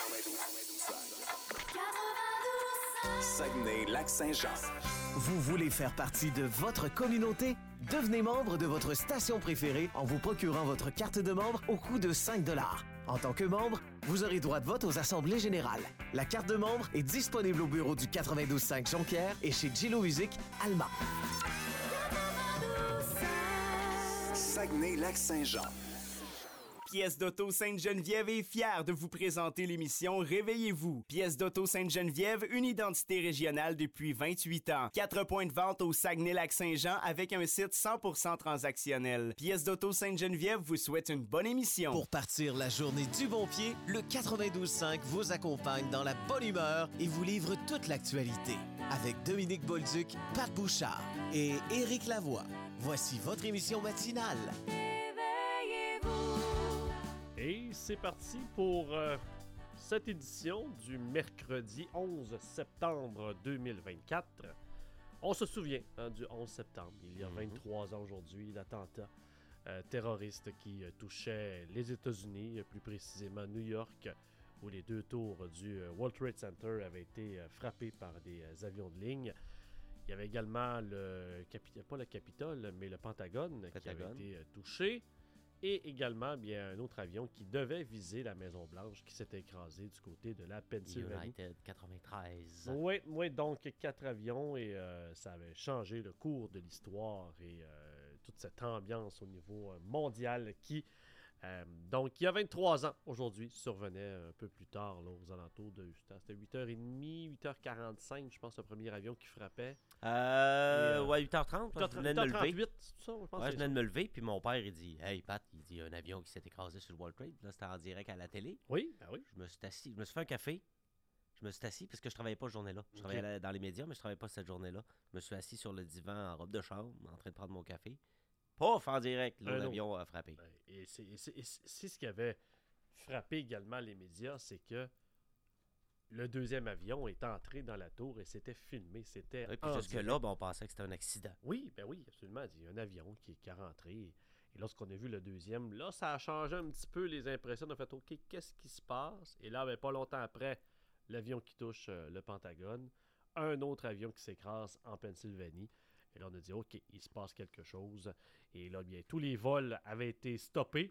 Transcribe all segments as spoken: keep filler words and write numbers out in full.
Saguenay-Lac-Saint-Jean. Vous voulez faire partie de votre communauté? Devenez membre de votre station préférée en vous procurant votre carte de membre au coût de cinq dollars. En tant que membre, vous aurez droit de vote aux assemblées générales. La carte de membre est disponible au bureau du quatre-vingt-douze cinq Jonquière et chez Gillo Music, Alma. Saguenay-Lac-Saint-Jean. Pièce d'Auto Sainte-Geneviève est fière de vous présenter l'émission Réveillez-vous. Pièce d'Auto Sainte-Geneviève, une identité régionale depuis vingt-huit ans. Quatre points de vente au Saguenay-Lac-Saint-Jean avec un site cent pour cent transactionnel. Pièce d'Auto Sainte-Geneviève vous souhaite une bonne émission. Pour partir la journée du bon pied, le quatre-vingt-douze cinq vous accompagne dans la bonne humeur et vous livre toute l'actualité. Avec Dominique Bolduc, Pat Bouchard et Éric Lavoie. Voici votre émission matinale. Et c'est parti pour euh, cette édition du mercredi onze septembre deux mille vingt-quatre. On se souvient hein, du onze septembre, il y a vingt-trois ans aujourd'hui, l'attentat euh, terroriste qui euh, touchait les États-Unis, plus précisément New York, où les deux tours du euh, World Trade Center avaient été euh, frappés par des euh, avions de ligne. Il y avait également le Capitole, pas le Capitole, mais le Pentagone, Pentagone. qui avait été euh, touché. Et également, bien, un autre avion qui devait viser la Maison-Blanche qui s'est écrasé du côté de la Pennsylvanie. United quatre-vingt-treize. Oui, oui, donc quatre avions et euh, ça avait changé le cours de l'histoire et euh, toute cette ambiance au niveau euh, mondial qui, euh, donc, il y a vingt-trois ans aujourd'hui, survenait un peu plus tard, là, aux alentours de, c'était huit heures trente, huit heures quarante-cinq, je pense, le premier avion qui frappait. Euh, Et, euh, ouais, huit heures trente, je venais de me lever. huit heures trente-huit, c'est ça, je pense. Ouais, je que venais c'est de me lever, puis mon père, il dit « Hey, Pat, il dit, il y a un avion qui s'est écrasé sur le World Trade. » Là, c'était en direct à la télé. Oui, ben oui. Je me suis assis, je me suis fait un café. Je me suis assis parce que je travaillais pas cette journée-là. Je Okay. travaillais dans les médias, mais je travaillais pas cette journée-là. Je me suis assis sur le divan en robe de chambre, en train de prendre mon café. Pouf, en direct, là, l'avion a frappé. Ben, et c'est, et c'est, et c'est ce qui avait frappé également les médias, c'est que le deuxième avion est entré dans la tour et c'était filmé. C'était oui, puis jusque-là, ben, on pensait que c'était un accident. Oui, ben oui, absolument. Il y a un avion qui, qui est rentré. Et, et lorsqu'on a vu le deuxième, là, ça a changé un petit peu les impressions. On a fait, OK, qu'est-ce qui se passe? Et là, ben, pas longtemps après, l'avion qui touche euh, le Pentagone, un autre avion qui s'écrase en Pennsylvanie. Et là, on a dit, OK, il se passe quelque chose. Et là, bien, tous les vols avaient été stoppés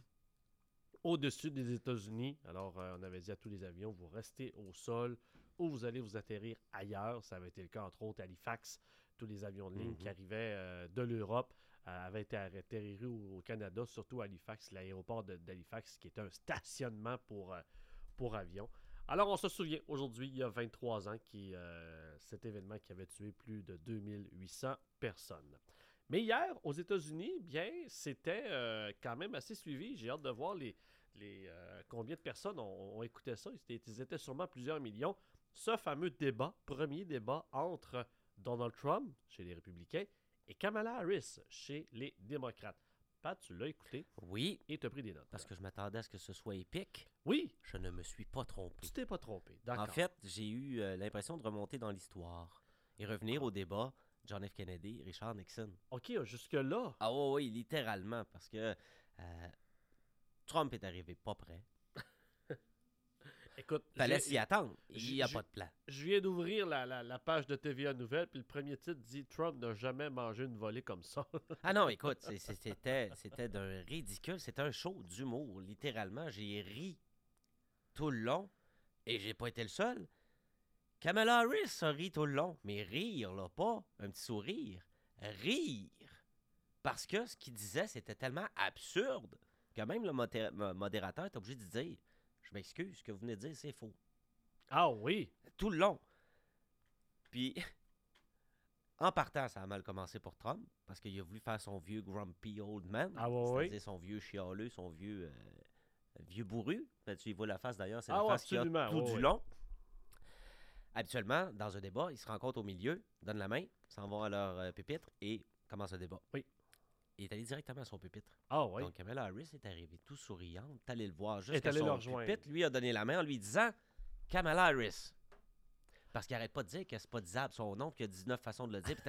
au-dessus des États-Unis. Alors, euh, on avait dit à tous les avions, vous restez au sol ou vous allez vous atterrir ailleurs. Ça avait été le cas, entre autres, à Halifax. Tous les avions de ligne mm-hmm. qui arrivaient euh, de l'Europe euh, avaient été atterris au, au Canada, surtout à Halifax, l'aéroport de, d'Halifax, qui est un stationnement pour, euh, pour avions. Alors, on se souvient, aujourd'hui, il y a vingt-trois ans, qui, euh, cet événement qui avait tué plus de deux mille huit cents personnes. Mais hier, aux États-Unis, bien, c'était euh, quand même assez suivi. J'ai hâte de voir les, les, euh, combien de personnes ont, ont écouté ça. Ils étaient, ils étaient sûrement plusieurs millions. Ce fameux débat, premier débat entre Donald Trump, chez les Républicains, et Kamala Harris, chez les Démocrates. Pat, tu l'as écouté. Oui. Et tu as pris des notes. Parce que je m'attendais à ce que ce soit épique. Oui. Je ne me suis pas trompé. Tu t'es pas trompé, d'accord. En fait, j'ai eu euh, l'impression de remonter dans l'histoire et revenir ah. au débat John F. Kennedy, Richard Nixon. OK, jusque-là. Ah oui, oui, littéralement, parce que euh, Trump est arrivé pas prêt. Écoute, fallait s'y attendre. Il n'y a pas de plan. Je viens d'ouvrir la, la, la page de T V A Nouvelles, puis le premier titre dit « Trump n'a jamais mangé une volée comme ça ». Ah non, écoute, c'est, c'était, c'était d'un ridicule. C'était un show d'humour, littéralement. J'ai ri tout le long, et j'ai pas été le seul. Kamala Harris a ri tout le long, mais rire, là, pas un petit sourire. Rire. Parce que ce qu'il disait, c'était tellement absurde que même le modé- modérateur est obligé de dire « Je m'excuse, ce que vous venez de dire, c'est faux. » Ah oui? Tout le long. Puis, en partant, ça a mal commencé pour Trump, parce qu'il a voulu faire son vieux grumpy old man. Ah oui, c'est-à-dire oui. son vieux chialeux, son vieux, euh, vieux bourru. Tu y vois la face, d'ailleurs, c'est ah la ouais, face qu'il a tout oui, du oui. long. Habituellement, dans un débat, ils se rencontrent au milieu, donnent la main, s'en vont à leur euh, pupitre et commencent le débat. Oui. Il est allé directement à son pupitre. Ah oui. Donc, Kamala Harris est arrivée tout souriante. T'es allé le voir juste à son pupitre. Lui a donné la main en lui disant « Kamala Harris ». Parce qu'il arrête pas de dire que c'est pas disable son nom, qu'il y a dix-neuf façons de le dire.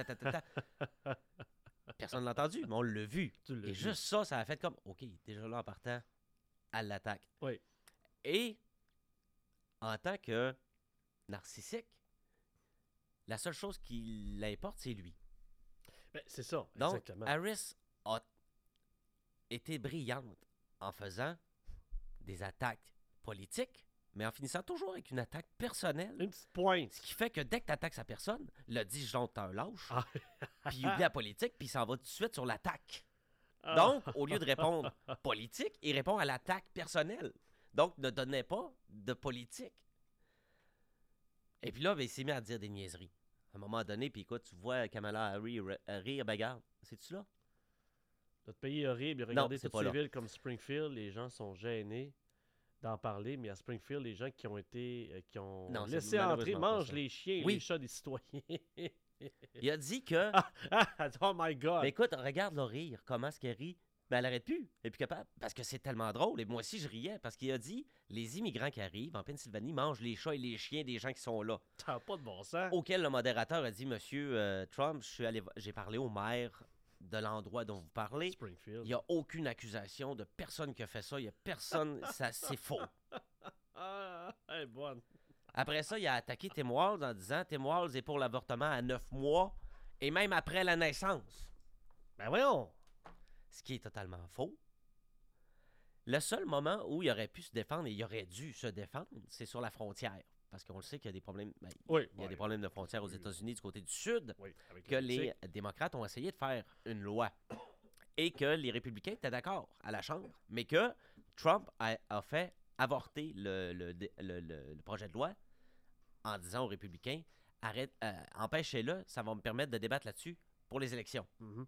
Personne ne l'a entendu, mais on l'a vu. Tu l'as et vu. juste ça, ça a fait comme « OK, déjà là en partant, à l'attaque ». Oui. Et en tant que narcissique, la seule chose qui l'importe, c'est lui. Ben, c'est ça, Donc, exactement. Harris a été brillante en faisant des attaques politiques, mais en finissant toujours avec une attaque personnelle. Une petite pointe. Ce qui fait que dès que tu attaques sa personne, le disjoncteur lâche, Ah. puis il oublie la politique, puis il s'en va tout de suite sur l'attaque. Ah. Donc, au lieu de répondre politique, il répond à l'attaque personnelle. Donc, ne donnait pas de politique. Et puis là, ben, il s'est mis à dire des niaiseries. À un moment donné, puis écoute, tu vois Kamala Harris r- rire, ben regarde, c'est-tu là? Notre pays est horrible. Regardez c'est toutes pas ces là. villes comme Springfield, les gens sont gênés d'en parler, mais à Springfield, les gens qui ont été, euh, qui ont Non, c'est laissé entrer, malheureusement pas mangent ça. les chiens et Oui. les chats des citoyens. Il a dit que... Oh my God! Ben écoute, regarde le rire, comment est-ce qu'elle rit? Ben elle arrête plus, elle est plus capable, parce que c'est tellement drôle. Et moi aussi, je riais, parce qu'il a dit, les immigrants qui arrivent en Pennsylvanie mangent les chats et les chiens des gens qui sont là. Ça n'a pas de bon sens. Auquel le modérateur a dit, Monsieur euh, Trump, je suis allé, j'ai parlé au maire de l'endroit dont vous parlez. Springfield. Il n'y a aucune accusation de personne qui a fait ça. Il n'y a personne, ça c'est faux. Ah, elle est bonne. Après ça, il a attaqué Tim Walz en disant, Tim Walz est pour l'avortement à neuf mois et même après la naissance. Ben voyons! Ce qui est totalement faux. Le seul moment où il aurait pu se défendre et il aurait dû se défendre, c'est sur la frontière. Parce qu'on le sait qu'il y a des problèmes. Ben, Oui. il y a ouais. des problèmes de frontière aux Oui. États-Unis du côté du Sud, Oui, avec que le les Mexique. démocrates ont essayé de faire une loi. Et que les républicains étaient d'accord à la Chambre, mais que Trump a, a fait avorter le, le, le, le- le projet de loi en disant aux républicains, arrête, euh, empêchez-le, ça va me permettre de débattre là-dessus pour les élections. Mhm.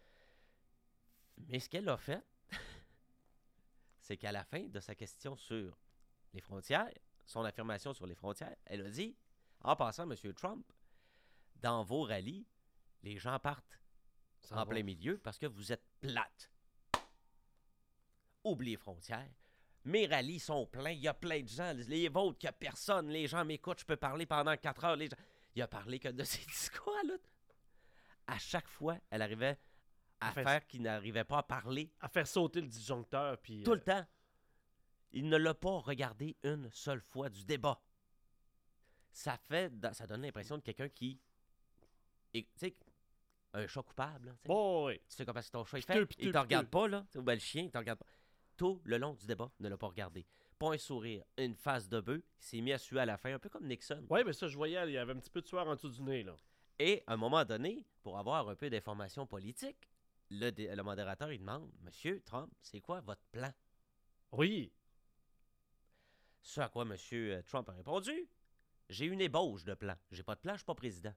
Mais ce qu'elle a fait, c'est qu'à la fin de sa question sur les frontières, son affirmation sur les frontières, elle a dit, en passant, M. Trump, dans vos rallyes, les gens partent Ça en va. plein milieu parce que vous êtes plate. Oubliez les frontières. Mes rallyes sont pleins, il y a plein de gens. Les vôtres, il n'y a personne. Les gens m'écoutent, je peux parler pendant quatre heures. Les gens... Il a parlé que de ses discours, là. À chaque fois, elle arrivait à Elle fait- faire qu'il n'arrivait pas à parler. À faire sauter le disjoncteur, puis... Tout euh, le temps. Il ne l'a pas regardé une seule fois du débat. Ça fait, ça donne l'impression de quelqu'un qui, et, tu sais, un chat coupable. Là, tu sais. Bon, oui. Tu sais comment c'est ton chat il Piteux, fait, piteux, il te regarde piteux. pas là, ou ben le chien, il te regarde pas. Tout le long du débat, ne l'a pas regardé. Pas un sourire, une face de bœuf, il s'est mis à suer à la fin, un peu comme Nixon. Oui, mais ça, je voyais, il y avait un petit peu de sueur en dessous du nez, là. Et à un moment donné, pour avoir un peu d'informations politiques, le, dé- le modérateur il demande, Monsieur Trump, c'est quoi votre plan? Oui. Ce à quoi M. Trump a répondu, j'ai une ébauche de plan. J'ai pas de plan, je suis pas président.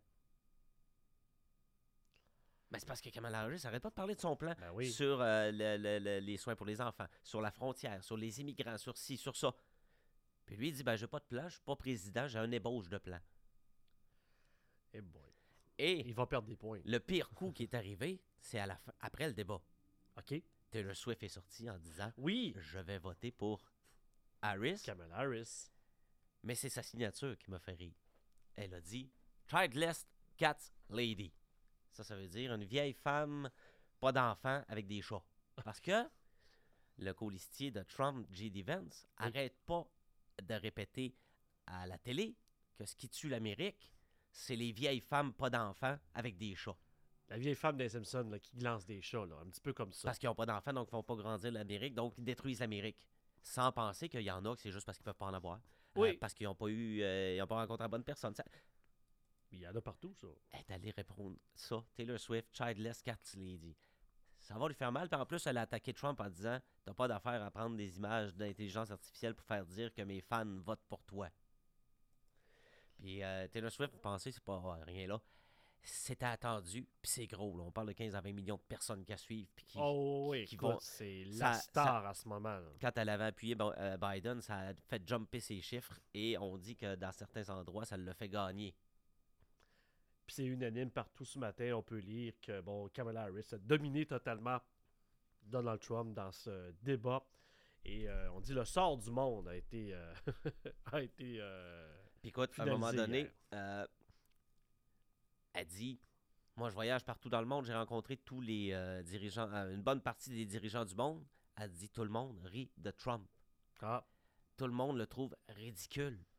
Ben, c'est parce que Kamala Harris n'arrête pas de parler de son plan Ben oui. sur euh, le- le- le- les soins pour les enfants, sur la frontière, sur les immigrants, sur ci, sur ça. Puis lui, il dit, ben, j'ai pas de plan, je suis pas président, j'ai un ébauche de plan. Eh boy. Et Il va perdre des points. le pire coup qui est arrivé, c'est à la fin, après le débat. OK. Taylor Swift est sorti en disant, Oui. je vais voter pour Harris. Kamala Harris. Mais c'est sa signature qui m'a fait rire. Elle a dit Childless Cat Lady. Ça, ça veut dire une vieille femme, pas d'enfant, avec des chats. Parce que le colistier de Trump, J D. Vance, Oui. arrête pas de répéter à la télé que ce qui tue l'Amérique, c'est les vieilles femmes, pas d'enfants, avec des chats. La vieille femme des Simpsons, là, qui lance des chats, là. Un petit peu comme ça. Parce qu'ils n'ont pas d'enfants, donc ils ne font pas grandir l'Amérique, donc ils détruisent l'Amérique. Sans penser qu'il y en a que c'est juste parce qu'ils ne peuvent pas en avoir. Oui. Euh, parce qu'ils n'ont pas eu, euh, ils n'ont pas rencontré la bonne personne. Ça- Il y en a partout, ça. Elle est allée répondre ça. Taylor Swift, Childless Cat Lady. Ça va lui faire mal. Puis en plus, elle a attaqué Trump en disant T'as pas d'affaire à prendre des images d'intelligence artificielle pour faire dire que mes fans votent pour toi. Puis euh, Taylor Swift, vous pensez, c'est pas euh, rien là. C'était attendu, puis c'est gros. Là. On parle de quinze à vingt millions de personnes qui la suivent. Puis qui, Oh oui, qui écoute, vont- c'est ça- la star à ce moment, là. Quand elle avait appuyé Bo- euh, Biden, ça a fait jumper ses chiffres. Et on dit que dans certains endroits, ça l'a fait gagner. Puis c'est unanime partout ce matin, on peut lire que bon, Kamala Harris a dominé totalement Donald Trump dans ce débat. Et euh, on dit le sort du monde a été euh, a été euh, Puis écoute, à un moment finalisé donné, hier. euh, elle dit Moi, je voyage partout dans le monde, j'ai rencontré tous les euh, dirigeants, euh, une bonne partie des dirigeants du monde. Elle dit Tout le monde rit de Trump. Ah, Tout le monde le trouve ridicule.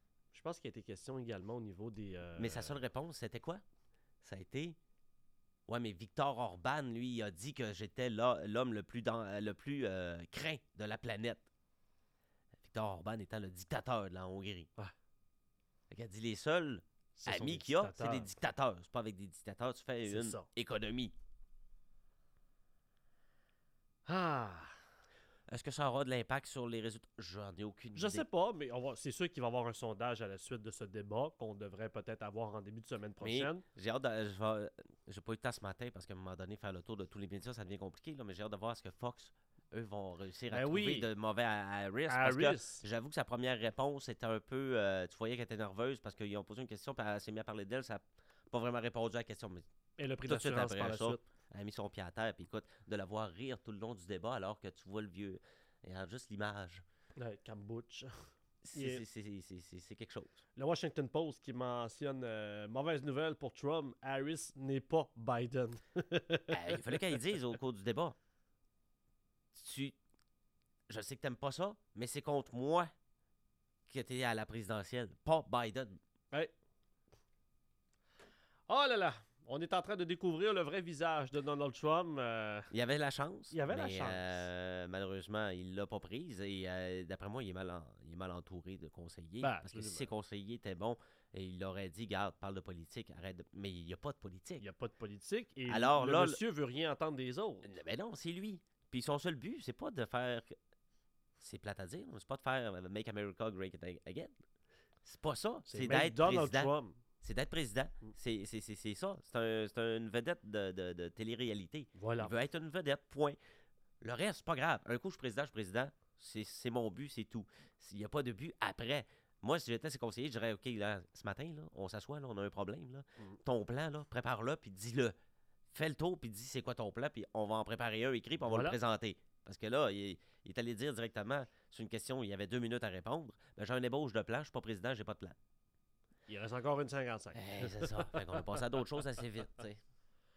pense qu'il y a été question également au niveau des... euh, Mais sa seule réponse, c'était quoi? Ça a été... Ouais, mais Viktor Orban, lui, il a dit que j'étais là- l'homme le plus, dans, le plus euh, craint de la planète. Viktor Orban étant le dictateur de la Hongrie. Ouais. Fait qu'elle dit les seuls ce sont amis des qu'il y a, c'est dictateurs. des dictateurs. C'est pas avec des dictateurs, tu fais C'est une ça. économie. Ah! Est-ce que ça aura de l'impact sur les résultats? J'en ai aucune idée. Je sais pas, mais on va, c'est sûr qu'il va y avoir un sondage à la suite de ce débat qu'on devrait peut-être avoir en début de semaine Mais prochaine. j'ai hâte de, je vais, j'ai pas eu le temps ce matin parce qu'à un moment donné, faire le tour de tous les médias, ça devient compliqué. Là, mais j'ai hâte de voir ce que Fox, eux, vont réussir à Ben trouver oui. de mauvais à à Harris. Parce que Harris. j'avoue que sa première réponse était un peu... euh, tu voyais qu'elle était nerveuse parce qu'ils ont posé une question, puis elle s'est mise à parler d'elle. Ça n'a pas vraiment répondu à la question. Mais Et le prix tout de suite d'assurance après par la ça, suite. elle a mis son pied à terre. Puis écoute, de la voir rire tout le long du débat alors que tu vois le vieux... Et regarde juste l'image. Ouais, Cambuch. C'est, Yeah. c'est, c'est, c'est, c'est, c'est quelque chose. Le Washington Post qui mentionne euh, mauvaise nouvelle pour Trump, Harris n'est pas Biden. Euh, il fallait qu'elle dise au cours du débat. Tu... Je sais que t'aimes pas ça, mais c'est contre moi que t'es à la présidentielle, pas Biden. Ouais. Oh là là! On est en train de découvrir le vrai visage de Donald Trump. euh, Il avait la chance. Il avait la mais, chance. euh, malheureusement, il l'a pas prise. Et euh, d'après moi, il est, mal en- il est mal entouré de conseillers. Ben, parce que si absolument. ses conseillers étaient bons, et il aurait dit, garde, parle de politique, arrête de... Mais il n'y a pas de politique. Il n'y a pas de politique. Et Alors le là, monsieur veut rien entendre des autres. Mais non, c'est lui. Puis son seul but, c'est pas de faire. C'est plate à dire, mais c'est pas de faire euh, Make America Great Again. C'est pas ça. C'est C'est même d'être Donald président. Trump. C'est d'être président. Mm. C'est, c'est, c'est, c'est ça. C'est, un, c'est une vedette de, de, de télé-réalité. Voilà. Il veut être une vedette, point. Le reste, c'est pas grave. Un coup, je suis président, je suis président. C'est, c'est mon but, c'est tout. Il n'y a pas de but après. Moi, si j'étais ses conseillers, je dirais, OK, là, ce matin, là, on s'assoit, là, on a un problème. Là. Mm. Ton plan, là, prépare-le, puis dis-le. Fais le tour, puis dis c'est quoi ton plan, puis on va en préparer un écrit, puis on va Voilà. le présenter. Parce que là, il, il est allé dire directement, sur une question, il y avait deux minutes à répondre. Ben, j'ai un ébauche de plan, je suis pas président, j'ai pas de plan. Il reste encore une cinquante-cinq. Eh, c'est ça. Fait qu'on a passé à d'autres choses assez vite, tu sais.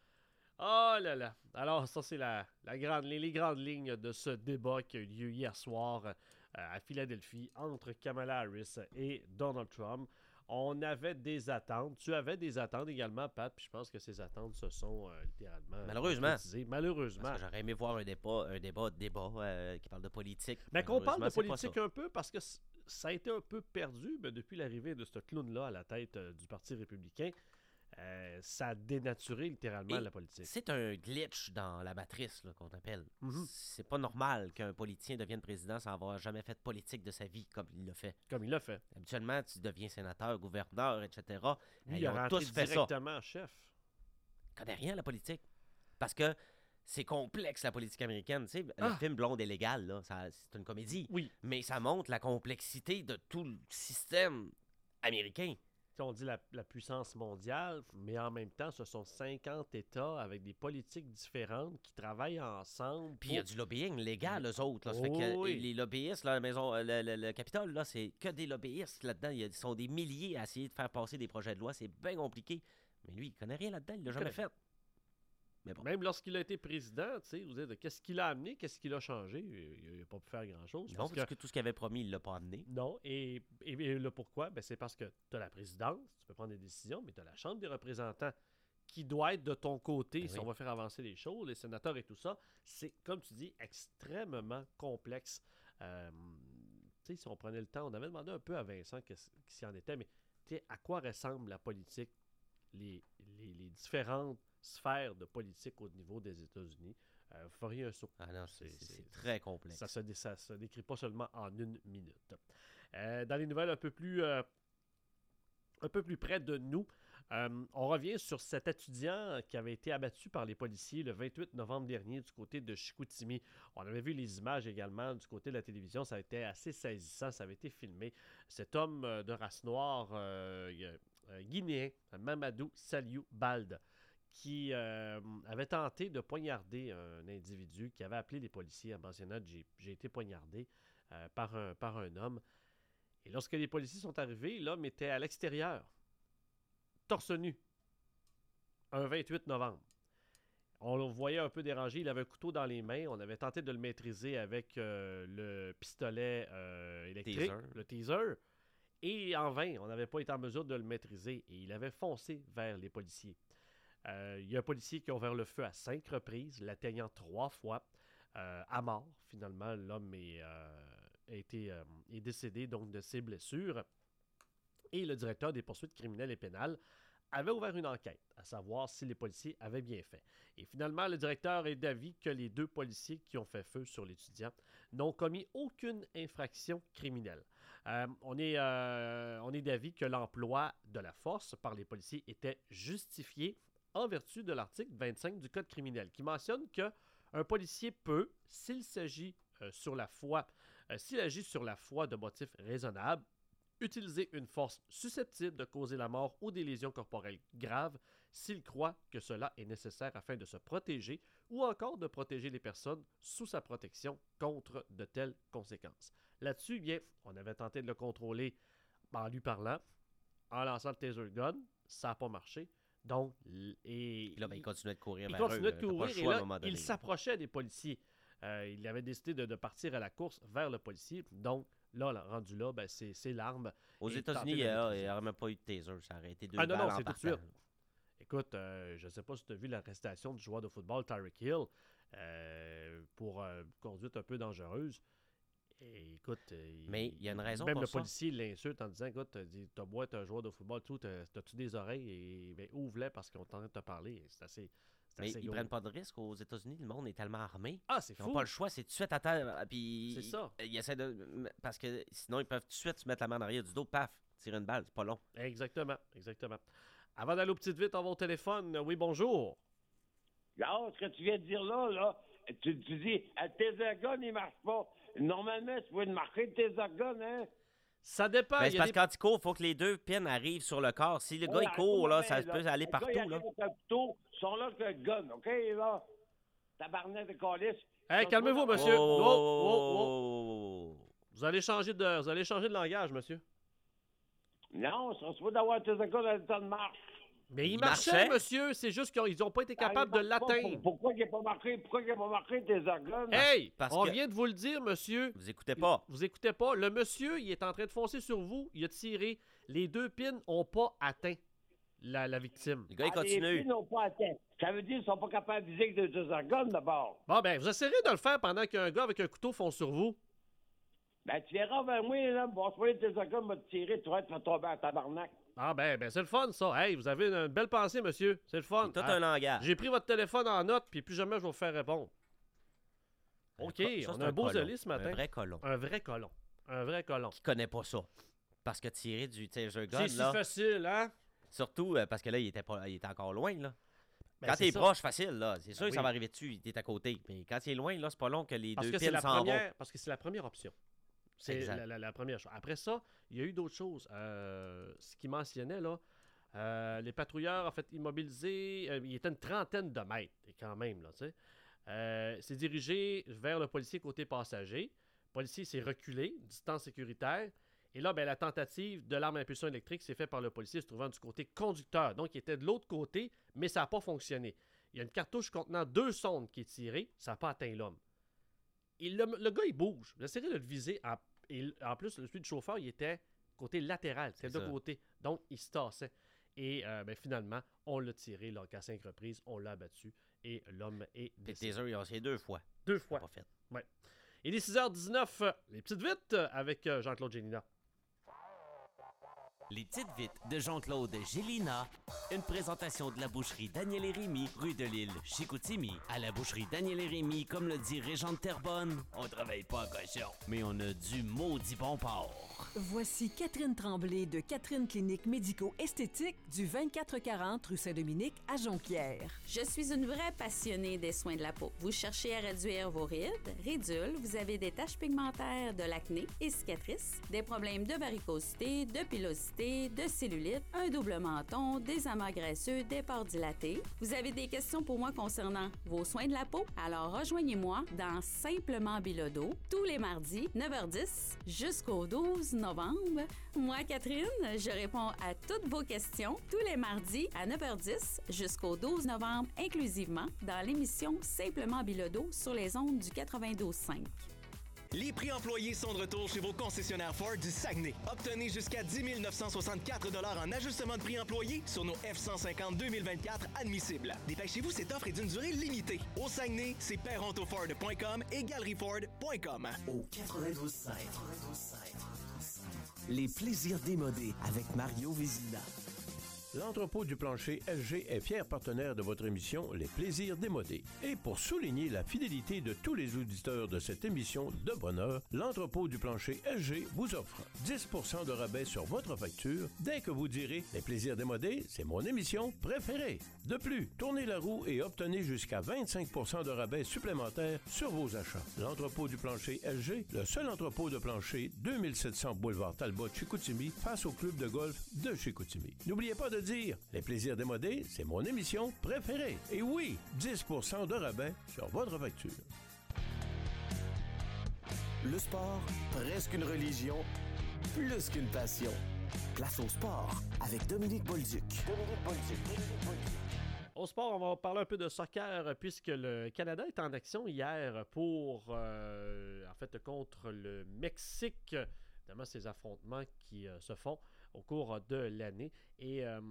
Oh là là. Alors, ça, c'est la, la grande, les, les grandes lignes de ce débat qui a eu lieu hier soir euh, à Philadelphie entre Kamala Harris et Donald Trump. On avait des attentes. Tu avais des attentes également, Pat, puis je pense que ces attentes se sont euh, littéralement Malheureusement. concrétisées. Malheureusement. Parce que j'aurais aimé voir un débat, un débat, débat euh, qui parle de politique. Mais qu'on parle de Malheureusement, c'est pas politique ça. un peu parce que c- ça a été un peu perdu ben, depuis l'arrivée de ce clown-là à la tête euh, du Parti républicain. Euh, ça a dénaturé littéralement Et la politique. C'est un glitch dans la matrice là, qu'on appelle. Mhm. C'est pas normal qu'un politicien devienne président sans avoir jamais fait de politique de sa vie comme il l'a fait. Comme il l'a fait. Habituellement, tu deviens sénateur, gouverneur, et cetera. Lui, Ils il a ont rentré tous fait ça. directement chef. Il connaît rien à la politique. Parce que c'est complexe, la politique américaine. Tu sais, Ah! le film Blonde et légal, là, ça- c'est une comédie. Oui. Mais ça montre la complexité de tout le système américain. Tu sais, on dit la, la puissance mondiale, mais en même temps, ce sont cinquante États avec des politiques différentes qui travaillent ensemble. Puis il y a pour- du lobbying légal, eux autres. Là. Ça fait Oh que oui. les lobbyistes, là, la maison, euh, le, le- le Capitole, là, c'est que des lobbyistes là-dedans. Il y a- Ils sont des milliers à essayer de faire passer des projets de loi. C'est bien compliqué. Mais lui, il connaît rien là-dedans. Il l'a jamais connaît fait. Mais bon. Même lorsqu'il a été président, tu sais, vous dites, qu'est-ce qu'il a amené, qu'est-ce qu'il a changé, il n'a pas pu faire grand-chose. Non, parce parce que- que tout ce qu'il avait promis, il l'a pas amené. Non, et, et, et le pourquoi, ben, c'est parce que tu as la présidence, tu peux prendre des décisions, mais tu as la Chambre des représentants qui doit être de ton côté Ben si oui. on va faire avancer les choses, les sénateurs et tout ça. C'est, comme tu dis, extrêmement complexe. Euh, tu sais, si on prenait le temps, on avait demandé un peu à Vincent qu'est-ce qui s'y en était, mais tu sais, à quoi ressemble la politique, les, les, les différentes sphères de politique au niveau des États-Unis. Euh, vous feriez un saut. Ah non, c'est C'est- c'est- c'est- c'est très complexe. Ça se, dé- ça se décrit pas seulement en une minute. Euh, dans les nouvelles un peu plus, euh, un peu plus près de nous, euh, on revient sur cet étudiant qui avait été abattu par les policiers le vingt-huit novembre dernier du côté de Chicoutimi. On avait vu les images également du côté de la télévision. Ça a été assez saisissant. Ça avait été filmé. Cet homme euh, de race noire euh, euh, guinéen, Mamadou Saliou Balde, qui euh, avait tenté de poignarder un individu qui avait appelé les policiers en mentionnant « j'ai j'ai été poignardé euh, par, un, par un homme ». Et lorsque les policiers sont arrivés, l'homme était à l'extérieur, torse nu, un vingt-huit novembre. On le voyait un peu dérangé, il avait un couteau dans les mains. On avait tenté de le maîtriser avec euh, le pistolet euh, électrique, Taser. le taser. Et en vain, on n'avait pas été en mesure de le maîtriser et il avait foncé vers les policiers. Euh, il y a un policier qui a ouvert le feu à cinq reprises, l'atteignant trois fois, euh, à mort. Finalement, l'homme est, euh, a été, euh, est décédé donc de ses blessures. Et le directeur des poursuites criminelles et pénales avait ouvert une enquête, à savoir si les policiers avaient bien fait. Et finalement, le directeur est d'avis que les deux policiers qui ont fait feu sur l'étudiant n'ont commis aucune infraction criminelle. Euh, on est, euh, on est d'avis que l'emploi de la force par les policiers était justifié en vertu de l'article vingt-cinq du Code criminel, qui mentionne qu'un policier peut, s'il s'agit euh, sur la foi, euh, s'il agit sur la foi de motifs raisonnables, utiliser une force susceptible de causer la mort ou des lésions corporelles graves s'il croit que cela est nécessaire afin de se protéger ou encore de protéger les personnes sous sa protection contre de telles conséquences. Là-dessus, bien, on avait tenté de le contrôler en lui parlant, en lançant le taser gun, ça n'a pas marché. Donc, et, Puis là, ben, il continuait de courir il vers eux. continuait de T'as pas le courir et choix à un là, moment donné. il s'approchait des policiers. Euh, il avait décidé de, de partir à la course vers le policier. Donc, là, là, rendu là, ben, c'est, c'est l'arme. Aux et États-Unis, tenter il de n'y la aurait maîtriser. même pas eu de taser. Ça aurait été deux Ah non, balles non, en c'est tout de partant. suite. Écoute, euh, je ne sais pas si tu as vu l'arrestation du joueur de football Tyreek Hill euh, pour euh, conduite un peu dangereuse. Et écoute, euh, Mais il y a une raison même pour le ça. policier l'insulte en disant, écoute, t'as beau être un joueur de football, tout, t'as- t'as-tu des oreilles et ben, ouvre-les parce qu'on est en train de te parler. C'est assez, c'est Mais assez ils gros. prennent pas de risque aux États-Unis. Le monde est tellement armé. Ah, c'est Ils fou. n'ont pas le choix. C'est tout de suite à terre. Puis C'est ça. Ils essaient de. Parce que sinon, ils peuvent tout de suite se mettre la main en arrière du dos. Paf, tirer une balle. C'est pas long. Exactement, exactement. Avant d'aller aux petites vites, on va au téléphone. Oui, bonjour. Là, ce que tu viens de dire là, là, tu, tu dis, le taser gun, il marche pas. Normalement, tu pouvais marquer le taser gun, hein? Ça dépend. Ben, il c'est y a parce des- que quand il court, il faut que les deux pins arrivent sur le corps. Si le gars, Ouais, il court, là, mais ça peut aller le partout, gars, il là. arrive avec un couteau, ils sont là que le gun, OK, là? Tabarnak de calice. Hey, calmez-vous, monsieur. Oh, Oh, oh, oh. oh, oh. Vous allez changer de, vous allez changer de langage, monsieur. Non, ils sont supposés d'avoir un taser gun à l'état de marche. Mais il Il marchait, marchait. monsieur. C'est juste qu'ils n'ont pas été capables de Ah, il marche pas. l'atteindre. Pourquoi il n'a pas marqué? Pourquoi il n'a pas marqué le taser gun? Hey, Parce on que- vient de vous le dire, monsieur. Vous écoutez pas. Vous écoutez pas. Le monsieur, il est en train de foncer sur vous. Il a tiré. Les deux pins n'ont pas atteint la, la victime. Le gars, il Ah, les continue. filles n'ont pas atteint. Ça veut dire qu'ils sont pas capables de viser avec le taser gun, d'abord. Bon, ben, vous essayerez de le faire pendant qu'un gars avec un couteau fonce sur vous. Ben, tu verras vers moi, là, bon, soit le taser gun va te tirer, tu vas te faire tomber à tabarnak. Ah, ben, ben c'est le fun, ça. Hey, vous avez une belle pensée, monsieur. C'est le fun. C'est tout Ah, un langage. J'ai pris votre téléphone en note, puis plus jamais je vais vous faire répondre. OK, Ça, on c'est a un beau colon. zélé ce matin. Un vrai colon. Un vrai colon. Un vrai colon. Qui connaît pas ça. Parce que tirer du taser gun, C'est si là, facile, hein? surtout euh, parce que là, il était, pas, il était encore loin, là. Ben, Quand c'est t'es ça. proche, facile, là. C'est sûr Ben que ça oui. va arriver dessus, il est à côté. Mais quand il est loin, là, c'est pas long que les Parce deux que c'est pins la s'en vont. première, parce que c'est la première option. C'est Exact. la, la- la première chose. Après ça, il y a eu d'autres choses. Euh, ce qu'il mentionnait, là, euh, les patrouilleurs, en fait, immobilisés, euh, il était une trentaine de mètres, et quand même, là, tu sais. Euh, s'est dirigé vers le policier côté passager. Le policier s'est reculé, distance sécuritaire. Et là, ben, la tentative de l'arme à impulsion électrique s'est faite par le policier se trouvant du côté conducteur. Donc, il était de l'autre côté, mais ça n'a pas fonctionné. Il y a une cartouche contenant deux sondes qui est tirée, ça n'a pas atteint l'homme. Et le, le gars, il bouge. J'essaierai de le viser. En, et en plus, celui du chauffeur, il était côté latéral. C'était C'est de ça. côté. Donc, il se tassait. Et euh, ben, finalement, on l'a tiré là, à cinq reprises. On l'a abattu. Et l'homme est Puis le décédé. taser, ils ont essayé deux fois. Deux C'est fois. pas fait. Il est six heures dix-neuf. euh, Les petites vites euh, avec euh, Jean-Claude Génina. Les petites vites de Jean-Claude Gélina. Une présentation de la boucherie Daniel et Rémy, rue de l'Île, Chicoutimi. À la boucherie Daniel et Rémy, comme le dit Régent de Terrebonne, on travaille pas en cochon, mais on a du maudit bon porc. Voici Catherine Tremblay de Catherine Clinique Médico-Esthétique du vingt-quatre quarante rue Saint-Dominique à Jonquière. Je suis une vraie passionnée des soins de la peau. Vous cherchez à réduire vos rides, ridules, vous avez des taches pigmentaires, de l'acné et cicatrices, des problèmes de varicosité, de pilosité, de cellulite, un double menton, des amas graisseux, des pores dilatés. Vous avez des questions pour moi concernant vos soins de la peau? Alors rejoignez-moi dans Simplement Bilodeau tous les mardis, neuf heures dix jusqu'au douze novembre. Moi, Catherine, je réponds à toutes vos questions tous les mardis à neuf heures dix jusqu'au douze novembre inclusivement dans l'émission Simplement Bilodeau sur les ondes du quatre-vingt-douze cinq. Les prix employés sont de retour chez vos concessionnaires Ford du Saguenay. Obtenez jusqu'à dix mille neuf cent soixante-quatre dollars en ajustement de prix employé sur nos F cent cinquante deux mille vingt-quatre admissibles. Dépêchez-vous, cette offre est d'une durée limitée. Au Saguenay, c'est perrontoford point com et galeries-ford point com. Au quatre-vingt-douze cinq. Les plaisirs démodés avec Mario Vézina. L'entrepôt du plancher L G est fier partenaire de votre émission Les Plaisirs démodés. Et pour souligner la fidélité de tous les auditeurs de cette émission de bonheur, l'entrepôt du plancher L G vous offre dix pour cent de rabais sur votre facture dès que vous direz Les Plaisirs démodés, c'est mon émission préférée. De plus, tournez la roue et obtenez jusqu'à vingt-cinq pour cent de rabais supplémentaires sur vos achats. L'entrepôt du plancher L G, le seul entrepôt de plancher deux mille sept cents boulevard Talbot, Chicoutimi, face au club de golf de Chicoutimi. N'oubliez pas de dire Les Plaisirs démodés, c'est mon émission préférée. Et oui, dix pour cent de rabais sur votre facture. Le sport, presque une religion, plus qu'une passion. Place au sport avec Dominique Bolduc. Dominique Bolduc. Dominique Bolduc. Au sport, on va parler un peu de soccer puisque le Canada est en action hier pour, euh, en fait, contre le Mexique. Évidemment, ces affrontements qui euh, se font au cours de l'année. Et euh,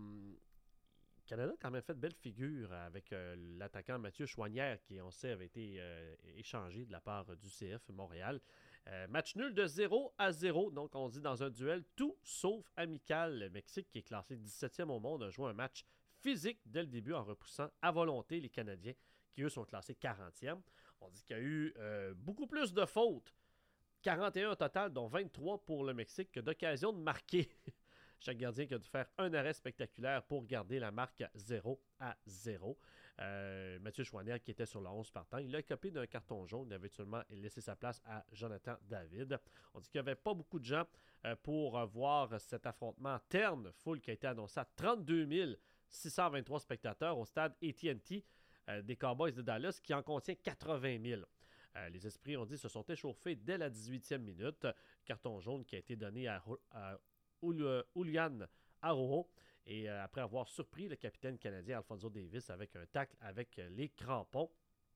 le Canada a quand même fait de belles figures avec euh, l'attaquant Mathieu Choinière qui, on sait, avait été euh, échangé de la part du C F Montréal. Euh, match nul de zéro à zéro. Donc, on dit dans un duel tout sauf amical. Le Mexique, qui est classé dix-septième au monde, a joué un match physique dès le début en repoussant à volonté les Canadiens qui, eux, sont classés quarantième. On dit qu'il y a eu euh, beaucoup plus de fautes. quarante et un au total, dont vingt-trois pour le Mexique, que d'occasion de marquer. Chaque gardien qui a dû faire un arrêt spectaculaire pour garder la marque zéro à zéro. Euh, Mathieu Choinière, qui était sur le onze partant, il a écopé d'un carton jaune. Il avait seulement laissé sa place à Jonathan David. On dit qu'il n'y avait pas beaucoup de gens euh, pour euh, voir cet affrontement terne. Foule qui a été annoncée à trente-deux mille six cent vingt-trois spectateurs au stade A T and T euh, des Cowboys de Dallas, qui en contient quatre-vingt mille. Euh, les esprits, on dit, se sont échauffés dès la dix-huitième minute. Carton jaune qui a été donné à, à Julian Araujo. Et euh, après avoir surpris le capitaine canadien Alphonso Davis avec un tacle avec euh, les crampons.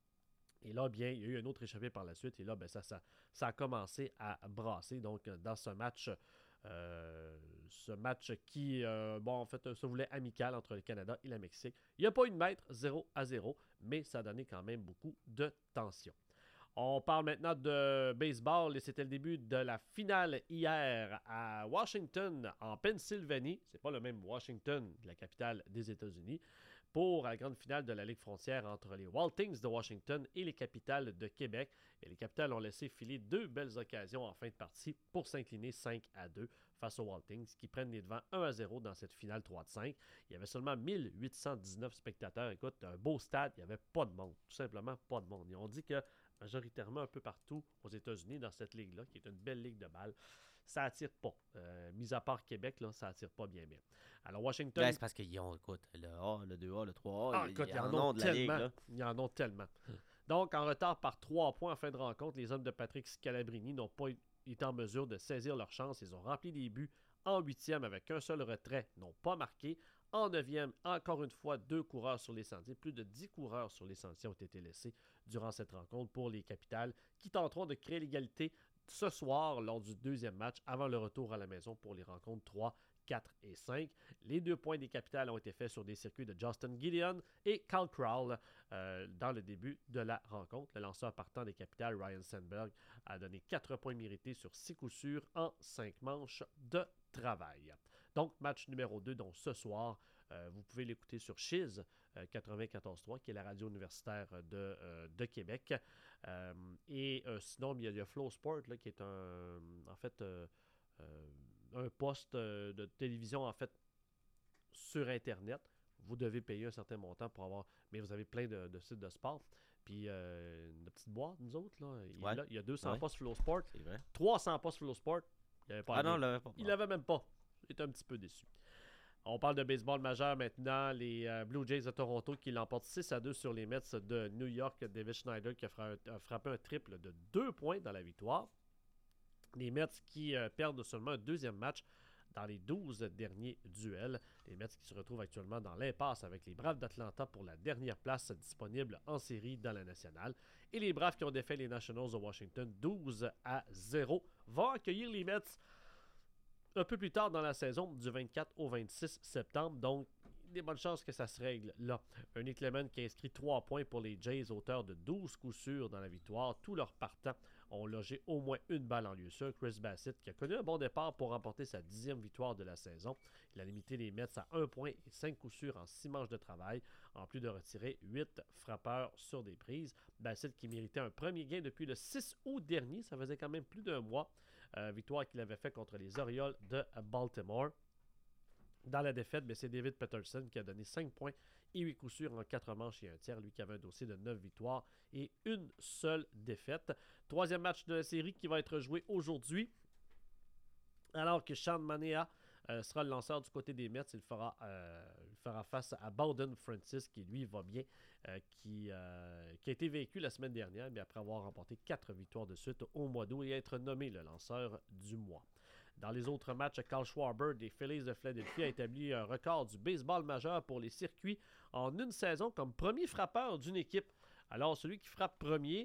Et là, bien, il y a eu un autre échappé par la suite. Et là, ben, ça, ça, ça a commencé à brasser. Donc, dans ce match, euh, ce match qui, euh, bon, en fait, se voulait amical entre le Canada et le Mexique. Il n'y a pas eu de maître, zéro à zéro, mais ça a donné quand même beaucoup de tension. On parle maintenant de baseball et c'était le début de la finale hier à Washington, en Pennsylvanie. C'est pas le même Washington, la capitale des États-Unis, pour la grande finale de la Ligue frontière entre les Wild Things de Washington et les Capitals de Québec. Et les Capitals ont laissé filer deux belles occasions en fin de partie pour s'incliner cinq à deux face aux Wild Things, qui prennent les devants un à zéro dans cette finale trois de cinq. Il y avait seulement mille huit cent dix-neuf spectateurs. Écoute, un beau stade, il n'y avait pas de monde, tout simplement pas de monde. Et on dit que majoritairement un peu partout aux États-Unis, dans cette ligue-là, qui est une belle ligue de balle, ça attire pas. Euh, mis à part Québec, là, ça attire pas bien bien. Alors, Washington... Là, c'est parce qu'ils ont, écoute, le A, le deux A, le trois A, ah, écoute, ils y en, en ont ont de la tellement. ligue, là. Ils en ont tellement. Donc, en retard par trois points en fin de rencontre, les hommes de Patrick Scalabrini n'ont pas été en mesure de saisir leur chance. Ils ont rempli les buts en huitième avec un seul retrait, n'ont pas marqué. En neuvième, encore une fois, deux coureurs sur les sentiers. Plus de dix coureurs sur les sentiers ont été laissés durant cette rencontre pour les Capitals, qui tenteront de créer l'égalité ce soir lors du deuxième match avant le retour à la maison pour les rencontres trois, quatre et cinq. Les deux points des Capitals ont été faits sur des circuits de Justin Gideon et Cal Crowell euh, dans le début de la rencontre. Le lanceur partant des Capitals, Ryan Sandberg, a donné quatre points mérités sur six coups sûrs en cinq manches de travail. Donc, match numéro deux, donc ce soir, euh, vous pouvez l'écouter sur Chiz euh, quatre-vingt-quatorze trois, qui est la radio universitaire de, euh, de Québec. Euh, et euh, sinon, il y a, il y a Flow Sport, là, qui est un, en fait, euh, euh, un poste euh, de télévision, en fait, sur Internet. Vous devez payer un certain montant pour avoir, mais vous avez plein de, de sites de sport. Puis, euh, une petite boîte, nous autres, là, il, ouais. là, il y a deux cents ouais. postes Flow Sport, trois cents postes Flow Sport. Il avait pas ah non, il l'avait pas. Il l'avait même pas. Il était un petit peu déçu. On parle de baseball majeur maintenant. Les euh, Blue Jays de Toronto qui l'emportent six à deux sur les Mets de New York. David Schneider qui a, fra- a frappé un triple de deux points dans la victoire. Les Mets qui euh, perdent seulement un deuxième match dans les douze derniers duels. Les Mets qui se retrouvent actuellement dans l'impasse avec les Braves d'Atlanta pour la dernière place disponible en série dans la nationale. Et les Braves qui ont défait les Nationals de Washington douze à zéro vont accueillir les Mets un peu plus tard dans la saison, du vingt-quatre au vingt-six septembre. Donc, des bonnes chances que ça se règle là. Un Nick Lemon qui a inscrit trois points pour les Jays, auteur de douze coups sûrs dans la victoire. Tous leurs partants ont logé au moins une balle en lieu sûr. Chris Bassitt, qui a connu un bon départ pour remporter sa dixième victoire de la saison. Il a limité les Mets à un point et cinq coups sûrs en six manches de travail, en plus de retirer huit frappeurs sur des prises. Bassitt qui méritait un premier gain depuis le six août dernier. Ça faisait quand même plus d'un mois. Euh, victoire qu'il avait fait contre les Orioles de Baltimore. Dans la défaite, ben, c'est David Peterson qui a donné cinq points et huit coups sûrs en quatre manches et un tiers. Lui qui avait un dossier de neuf victoires et une seule défaite. Troisième match de la série qui va être joué aujourd'hui. Alors que Sean Manaea euh, sera le lanceur du côté des Mets. Il fera, euh, il fera face à Bowden Francis qui lui va bien, euh, qui, euh, qui a été vaincu la semaine dernière, mais après avoir remporté quatre victoires de suite au mois d'août et être nommé le lanceur du mois. Dans les autres matchs, Carl Schwarber des Phillies de Philadelphie a établi un record du baseball majeur pour les circuits en une saison comme premier frappeur d'une équipe. Alors, celui qui frappe premier,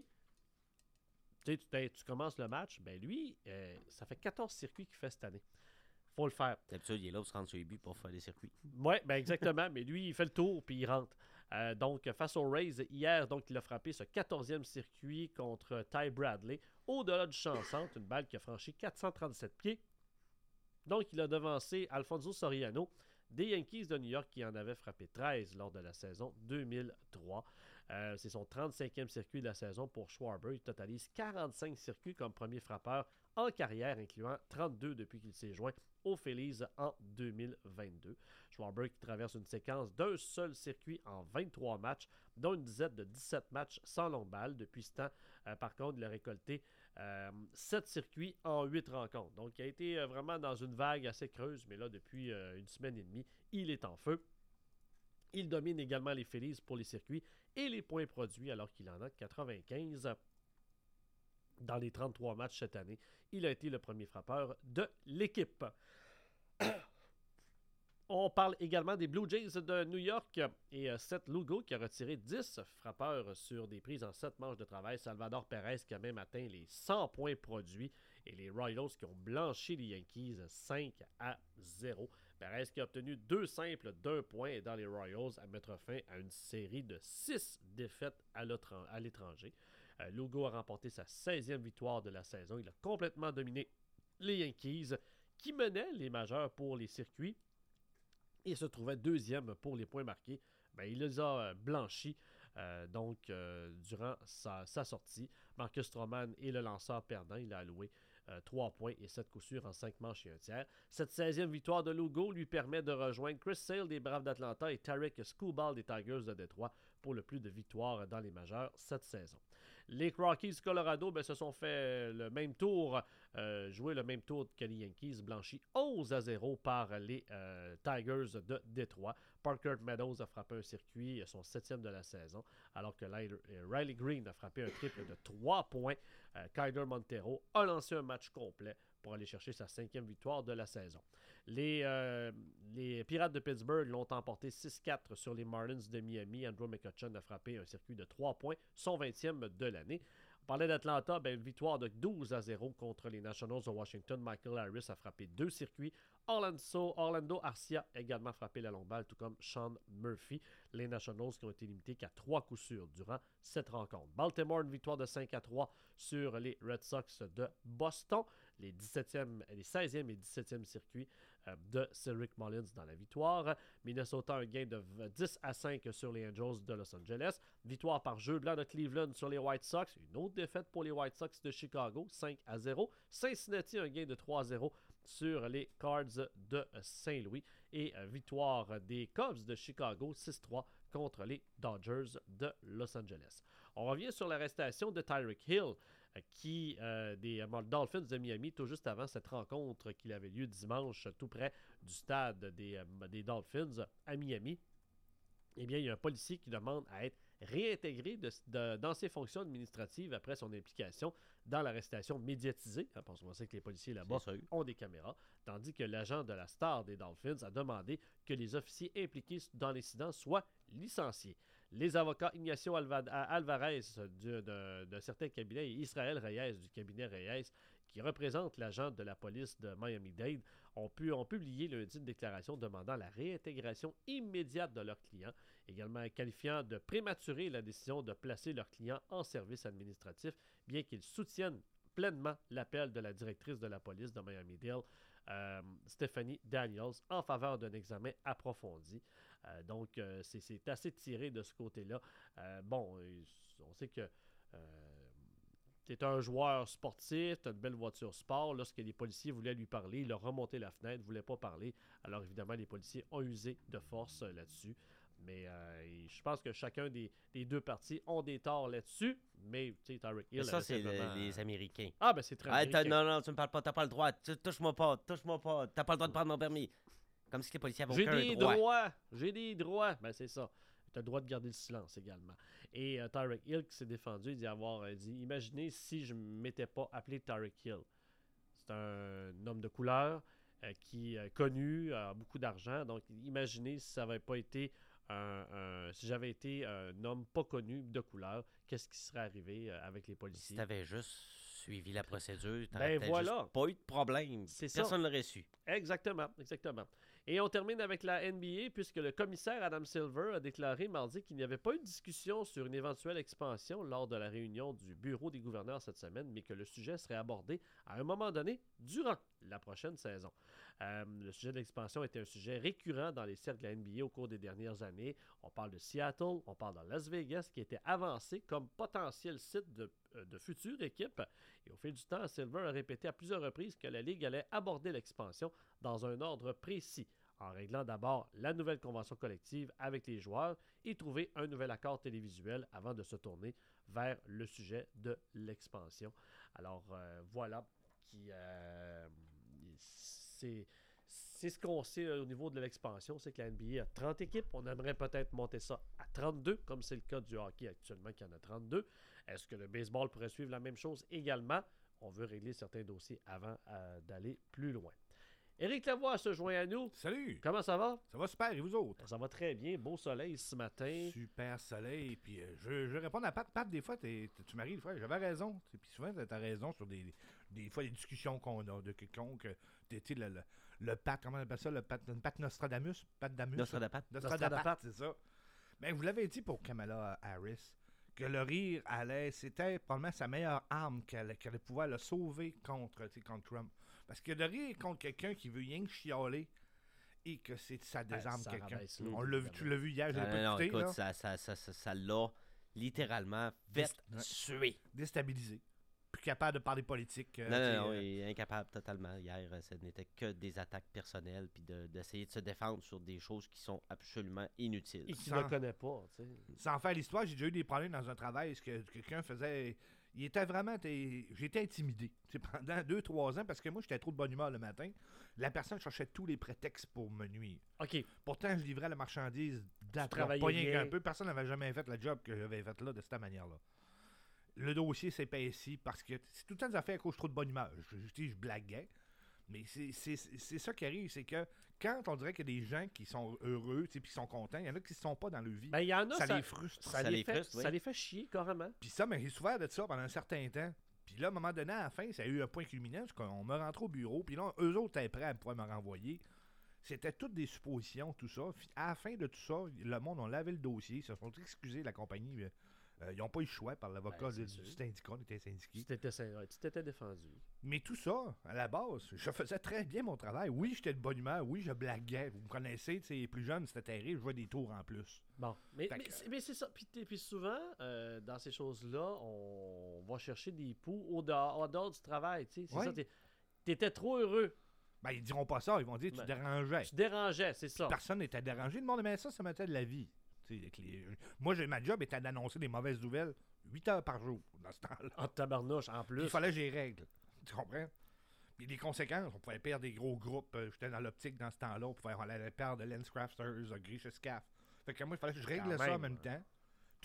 tu sais, tu, tu commences le match, ben lui, euh, ça fait quatorze circuits qu'il fait cette année. Faut le faire. D'habitude, il est là pour se rendre sur les buts pour faire des circuits. Oui, ben exactement. Mais lui, il fait le tour puis il rentre. Euh, donc, face aux Rays, hier, donc, il a frappé ce quatorzième circuit contre Ty Bradley au-delà du champ centre. Une balle qui a franchi quatre cent trente-sept pieds. Donc, il a devancé Alfonso Soriano des Yankees de New York qui en avait frappé treize lors de la saison deux mille trois. Euh, c'est son trente-cinquième circuit de la saison pour Schwarber. Il totalise quarante-cinq circuits comme premier frappeur en carrière, incluant trente-deux depuis qu'il s'est joint aux Phillies en deux mille vingt-deux. Schwarber qui traverse une séquence d'un seul circuit en vingt-trois matchs, dont une dizaine de dix-sept matchs sans longue balle. Depuis ce temps, euh, par contre, il a récolté euh, sept circuits en huit rencontres. Donc, il a été euh, vraiment dans une vague assez creuse, mais là, depuis euh, une semaine et demie, il est en feu. Il domine également les Phillies pour les circuits et les points produits, alors qu'il en a quatre-vingt-quinze dans les trente-trois matchs cette année. Il a été le premier frappeur de l'équipe. On parle également des Blue Jays de New York et euh, Seth Lugo qui a retiré dix frappeurs sur des prises en sept manches de travail. Salvador Perez qui a même atteint les cent points produits et les Royals qui ont blanchi les Yankees cinq à zéro. Perez qui a obtenu deux simples d'un point dans les Royals à mettre fin à une série de six défaites à l'étranger. Euh, Lugo a remporté sa seizième victoire de la saison. Il a complètement dominé les Yankees qui menaient les majeurs pour les circuits et se trouvait deuxième pour les points marqués. Ben, il les a blanchis euh, donc euh, durant sa, sa sortie. Marcus Stroman est le lanceur perdant. Il a alloué euh, trois points et sept coups sûrs en cinq manches et un tiers. Cette seizième victoire de Lugo lui permet de rejoindre Chris Sale des Braves d'Atlanta et Tarek Skubal des Tigers de Détroit pour le plus de victoires dans les majeurs cette saison. Les Rockies Colorado ben, se sont fait le même tour, euh, jouer le même tour que les Yankees, blanchis onze à zéro par les euh, Tigers de Détroit. Parker Meadows a frappé un circuit, son septième de la saison, alors que Riley Green a frappé un triple de trois points. Euh, Kyler Montero a lancé un match complet pour aller chercher sa cinquième victoire de la saison. Les, euh, les Pirates de Pittsburgh l'ont emporté six quatre sur les Marlins de Miami. Andrew McCutcheon a frappé un circuit de trois points, son vingtième de l'année. On parlait d'Atlanta, ben, une victoire de douze à zéro contre les Nationals de Washington. Michael Harris a frappé deux circuits. Orlando, Orlando Arcia a également frappé la longue balle, tout comme Sean Murphy. Les Nationals qui ont été limités qu'à trois coups sûrs durant cette rencontre. Baltimore, une victoire de cinq à trois sur les Red Sox de Boston. Les, dix-septième, les seizième et dix-septième circuits euh, de Cedric Mullins dans la victoire. Minnesota, un gain de dix à cinq sur les Angels de Los Angeles. Victoire par jeu blanc de Cleveland sur les White Sox. Une autre défaite pour les White Sox de Chicago, cinq à zéro. Cincinnati, un gain de trois à zéro sur les Cards de Saint-Louis. Et euh, victoire des Cubs de Chicago, six trois contre les Dodgers de Los Angeles. On revient sur l'arrestation de Tyreek Hill, qui euh, des euh, Dolphins de Miami, tout juste avant cette rencontre qui avait lieu dimanche tout près du stade des, euh, des Dolphins à Miami. Eh bien, il y a un policier qui demande à être réintégré de, de, dans ses fonctions administratives après son implication dans l'arrestation médiatisée. Hein, parce qu'on sait que les policiers là-bas ont des caméras, tandis que l'agent de la star des Dolphins a demandé que les officiers impliqués dans l'incident soient licenciés. Les avocats Ignacio Alva- Alvarez d'un de, de certains cabinets et Israël Reyes du cabinet Reyes, qui représente l'agent de la police de Miami-Dade, ont, pu, ont publié lundi une déclaration demandant la réintégration immédiate de leurs clients, également qualifiant de prématurée la décision de placer leurs clients en service administratif, bien qu'ils soutiennent pleinement l'appel de la directrice de la police de Miami-Dade, euh, Stephanie Daniels, en faveur d'un examen approfondi. Euh, donc, euh, c'est, c'est assez tiré de ce côté-là. Euh, bon, on sait que euh, tu es un joueur sportif, tu as une belle voiture sport. Lorsque les policiers voulaient lui parler, il a remonté la fenêtre, ne voulait pas parler. Alors, évidemment, les policiers ont usé de force euh, là-dessus. Mais euh, je pense que chacun des, des deux parties ont des torts là-dessus. Mais, tu sais, Tyreek Hill... Mais ça, c'est vraiment... le, les Américains. Ah, ben c'est très ah, américain. Non, non, tu me parles pas, t'as pas le droit. Touche-moi pas, touche-moi pas. T'as pas le droit de prendre mon permis. Comme si les policiers avaient J'ai aucun des droit. droits. J'ai des droits. Ben, c'est ça. Tu as le droit de garder le silence également. Et euh, Tyreek Hill qui s'est défendu, il dit avoir euh, dit imaginez si je ne m'étais pas appelé Tyreek Hill. C'est un homme de couleur euh, qui est connu, a beaucoup d'argent. Donc, imaginez si ça n'avait pas été un, un, si j'avais été un homme pas connu de couleur, qu'est-ce qui serait arrivé euh, avec les policiers? Si tu avais juste suivi la procédure, t'aurais ben voilà. juste pas eu de problème. C'est Personne ça. l'aurait su. Exactement, exactement. Et on termine avec la N B A puisque le commissaire Adam Silver a déclaré mardi qu'il n'y avait pas eu de discussion sur une éventuelle expansion lors de la réunion du bureau des gouverneurs cette semaine, mais que le sujet serait abordé à un moment donné durant la prochaine saison. Euh, le sujet de l'expansion était un sujet récurrent dans les cercles de la N B A au cours des dernières années. On parle de Seattle, on parle de Las Vegas qui était avancé comme potentiel site de, euh, de future équipe. Et au fil du temps, Silver a répété à plusieurs reprises que la Ligue allait aborder l'expansion dans un ordre précis, en réglant d'abord la nouvelle convention collective avec les joueurs et trouver un nouvel accord télévisuel avant de se tourner vers le sujet de l'expansion. Alors euh, voilà, qui, euh, c'est, c'est ce qu'on sait euh, au niveau de l'expansion, c'est que la N B A a trente équipes. On aimerait peut-être monter ça à trente-deux, comme c'est le cas du hockey actuellement qui en a trente-deux. Est-ce que le baseball pourrait suivre la même chose également? On veut régler certains dossiers avant euh, d'aller plus loin. Éric Lavoie se joint à nous. Salut. Comment ça va? Ça va super, et vous autres? Ça va très bien. Beau soleil ce matin. Super soleil. Puis euh, je, je réponds à Pat. Pat, des fois, t'es, t'es, tu m'arrives, des fois, j'avais raison. Puis souvent, t'as raison sur des, des fois, les discussions qu'on a de quelconque. Tu sais, le, le, le Pat, comment on appelle ça? Le Pat, une Pat Nostradamus? Pat Damus? Nostradapat. Nostradapat, c'est ça. Mais vous l'avez dit pour Kamala Harris, que le rire allait, c'était probablement sa meilleure arme qu'elle, qu'elle allait pouvoir le sauver contre, contre Trump. Parce que de rire contre quelqu'un qui veut rien que chialer et que c'est, ça désarme ça quelqu'un. Nous, On l'a vu, tu l'as vu hier, je l'ai Ah, pas non, écouté. écoute, là. ça, ça, ça, ça, ça l'a littéralement fait Dé- suer. Déstabilisé. Plus capable de parler politique. euh, Non, t'sais, non, non, euh, il est incapable totalement. Hier, euh, ce n'était que des attaques personnelles puis de, d'essayer de se défendre sur des choses qui sont absolument inutiles. Et qui Sans- ne connaît pas, tu sais. Sans faire l'histoire, j'ai déjà eu des problèmes dans un travail. Est-ce que quelqu'un faisait. Il était vraiment. t'es- J'étais intimidé t'sais, pendant deux trois ans parce que moi, j'étais trop de bonne humeur le matin. La personne cherchait tous les prétextes pour me nuire. OK. Pourtant, je livrais la marchandise d'après. travaillais Pas rien bien. qu'un peu. Personne n'avait jamais fait le job que j'avais fait là de cette manière-là. Le dossier s'épaissit parce que c'est tout le temps des affaires à cause de trop de bonne humeur. Je, je, je, je blaguais. Mais c'est, c'est, c'est ça qui arrive, c'est que quand on dirait qu'il y a des gens qui sont heureux et qui sont contents, il y en a qui ne sont pas dans leur vie. Ben, il y en a, ça, ça- les frustre. Ça, Ça les les fait, frustre, oui. ça les fait chier carrément. Puis ça, mais j'ai souffert de ça pendant un certain temps. Puis là, à un moment donné, à la fin, ça a eu un point culminant, parce qu'on me rentre au bureau, puis là, eux autres étaient prêts à pouvoir me renvoyer. C'était toutes des suppositions, tout ça. Puis à la fin de tout ça, le monde a lavé le dossier, ils se sont excusés, la compagnie. euh, euh, ils n'ont pas eu le choix par l'avocat Ben, c'est du, sûr. du syndicat, on était syndiqués. Tu t'étais, ouais, tu t'étais défendu. Mais tout ça, à la base, je faisais très bien mon travail. Oui, j'étais de bonne humeur. Oui, je blaguais. Vous me connaissez, tu sais, les plus jeunes, c'était terrible. Je jouais des tours en plus. Bon, mais, Fait mais, que- c'est, mais c'est ça. Puis, t'es- puis souvent, euh, dans ces choses-là, on va chercher des poux au dehors, au dehors du travail. Tu sais, c'est Ouais. ça. T'es, t'étais trop heureux. Ben, ils diront pas ça. Ils vont dire tu Ben, dérangeais. Tu dérangeais, c'est ça. Personne n'était dérangé. Le monde aimait ça, ça mettait de la vie. Tu sais, avec les- Moi, j'ai, ma job était d'annoncer des mauvaises nouvelles huit heures par jour dans ce temps-là. En tabarnouche, en Puis plus. il fallait que j'ai règle. Tu comprends? Puis les conséquences, on pouvait perdre des gros groupes. Euh, J'étais dans l'optique dans ce temps-là. On pouvait aller perdre de Lenscrafters, Grisha Scaff. Fait que moi, il fallait que je règle Quand ça en même, même temps.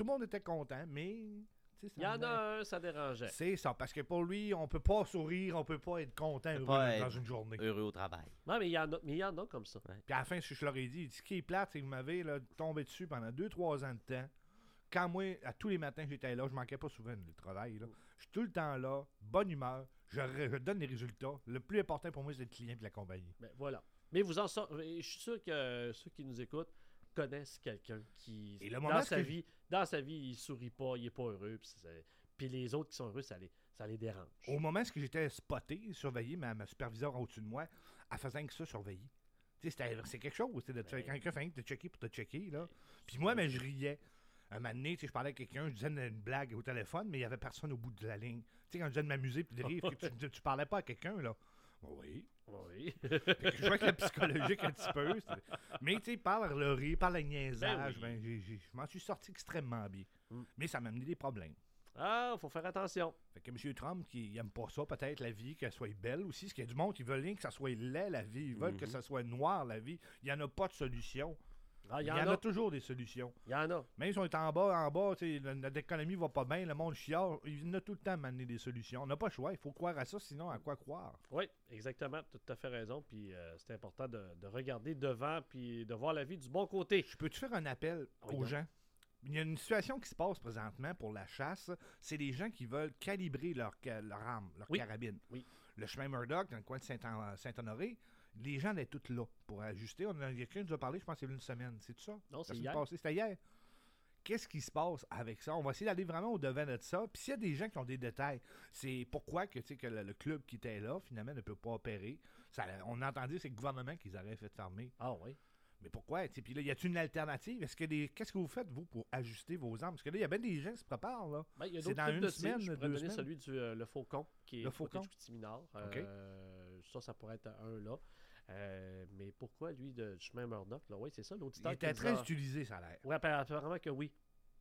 tout le monde était content, mais... Il y en a un, ça dérangeait. C'est ça, parce que pour lui, on peut pas sourire, on peut pas être content heureux pas dans être une journée. Heureux au travail. Non, mais il y en a, mais il y en a comme ça. Ouais. Puis à la fin, ce que je leur ai dit, ce qui est plate, c'est que vous m'avez là, tombé dessus pendant deux trois ans de temps. Quand moi, à tous les matins, j'étais là, je manquais pas souvent du travail. Là. Je suis tout le temps là, bonne humeur, je, je donne les résultats. Le plus important pour moi, c'est le client et la compagnie. Ben, voilà. Mais vous en sortez. Je suis sûr que ceux qui nous écoutent connaissent quelqu'un qui, Et le dans, moment sa que vie, dans sa vie, il sourit pas, il est pas heureux. Puis, c'est- puis les autres qui sont heureux, ça les, ça les dérange. Au moment où j'étais spoté, surveillé, ma, ma superviseure au-dessus de moi, elle faisait que ça, surveiller. Tu sais, c'était- c'est quelque chose, c'est de checker, quelqu'un fait rien que de checker pour te checker, là. Puis moi, mais je riais. Un moment donné, tu sais, je parlais à quelqu'un, je disais une, une blague au téléphone, mais il y avait personne au bout de la ligne. Tu sais, quand je disais de m'amuser puis de rire, tu, tu, tu parlais pas à quelqu'un, là. Oui. Oui. Fait que je vois que la psychologique un petit peu. c'est- Mais tu sais, par le rire, par le niaisage, Ben oui. ben, j'ai- j'ai- je m'en suis sorti extrêmement bien. Mm. Mais ça m'a amené des problèmes. Ah, faut faire attention. Fait que M. Trump, qui aime pas ça, peut-être, la vie, qu'elle soit belle aussi. Parce qu'il y a du monde qui veut rien que ça soit laid, la vie. Ils veulent que ça soit noir, la vie. Il n'y en a pas de solution. Ah, il Il y y en en a. a toujours des solutions. Il y en a. Même si on est en bas, en bas, tu sais, le- notre économie va pas bien, le monde chiale, il y en a tout le temps à m'amener des solutions. On n'a pas le choix, il faut croire à ça, sinon à quoi croire? Oui, exactement. Tu as tout à fait raison. Puis euh, c'est important de, de regarder devant puis de voir la vie du bon côté. Je peux-tu faire un appel Oui, aux donc. gens? Il y a une situation qui se passe présentement pour la chasse, c'est des gens qui veulent calibrer leur, ca- leur arme, leur Oui. carabine. Oui. Le chemin Murdoch, dans le coin de Saint- Saint-Honoré, les gens étaient tous là pour ajuster. On a, quelqu'un nous a parlé, je pense que c'est une semaine. C'est tout ça? Non, La c'est semaine hier. passée, C'était hier. Qu'est-ce qui se passe avec ça? On va essayer d'aller vraiment au-devant de ça. Puis s'il y a des gens qui ont des détails, c'est pourquoi que, tu sais, que le, le club qui était là, finalement, ne peut pas opérer. Ça, on a entendu, c'est le gouvernement qui les aurait fait fermer. Ah oui. Mais pourquoi? Tu sais, puis là, y a-t-il une alternative? Est-ce que des... Qu'est-ce que vous faites, vous, pour ajuster vos armes? Parce que là, il y a bien des gens qui se préparent, là. Ben, il y a C'est d'autres dans types une de semaine, tirs. Je pourrais deux donner semaines? celui du euh, le Faucon, qui est Le du côté Faucon? du Chicoutimi-Nord. OK. Euh, ça, ça pourrait être un là. Euh, mais pourquoi, lui, de chemin Murdoch? Là? Oui, c'est ça, Il l'auditeur. était qui nous très a- utilisé, ça a l'air. Oui, apparemment que oui.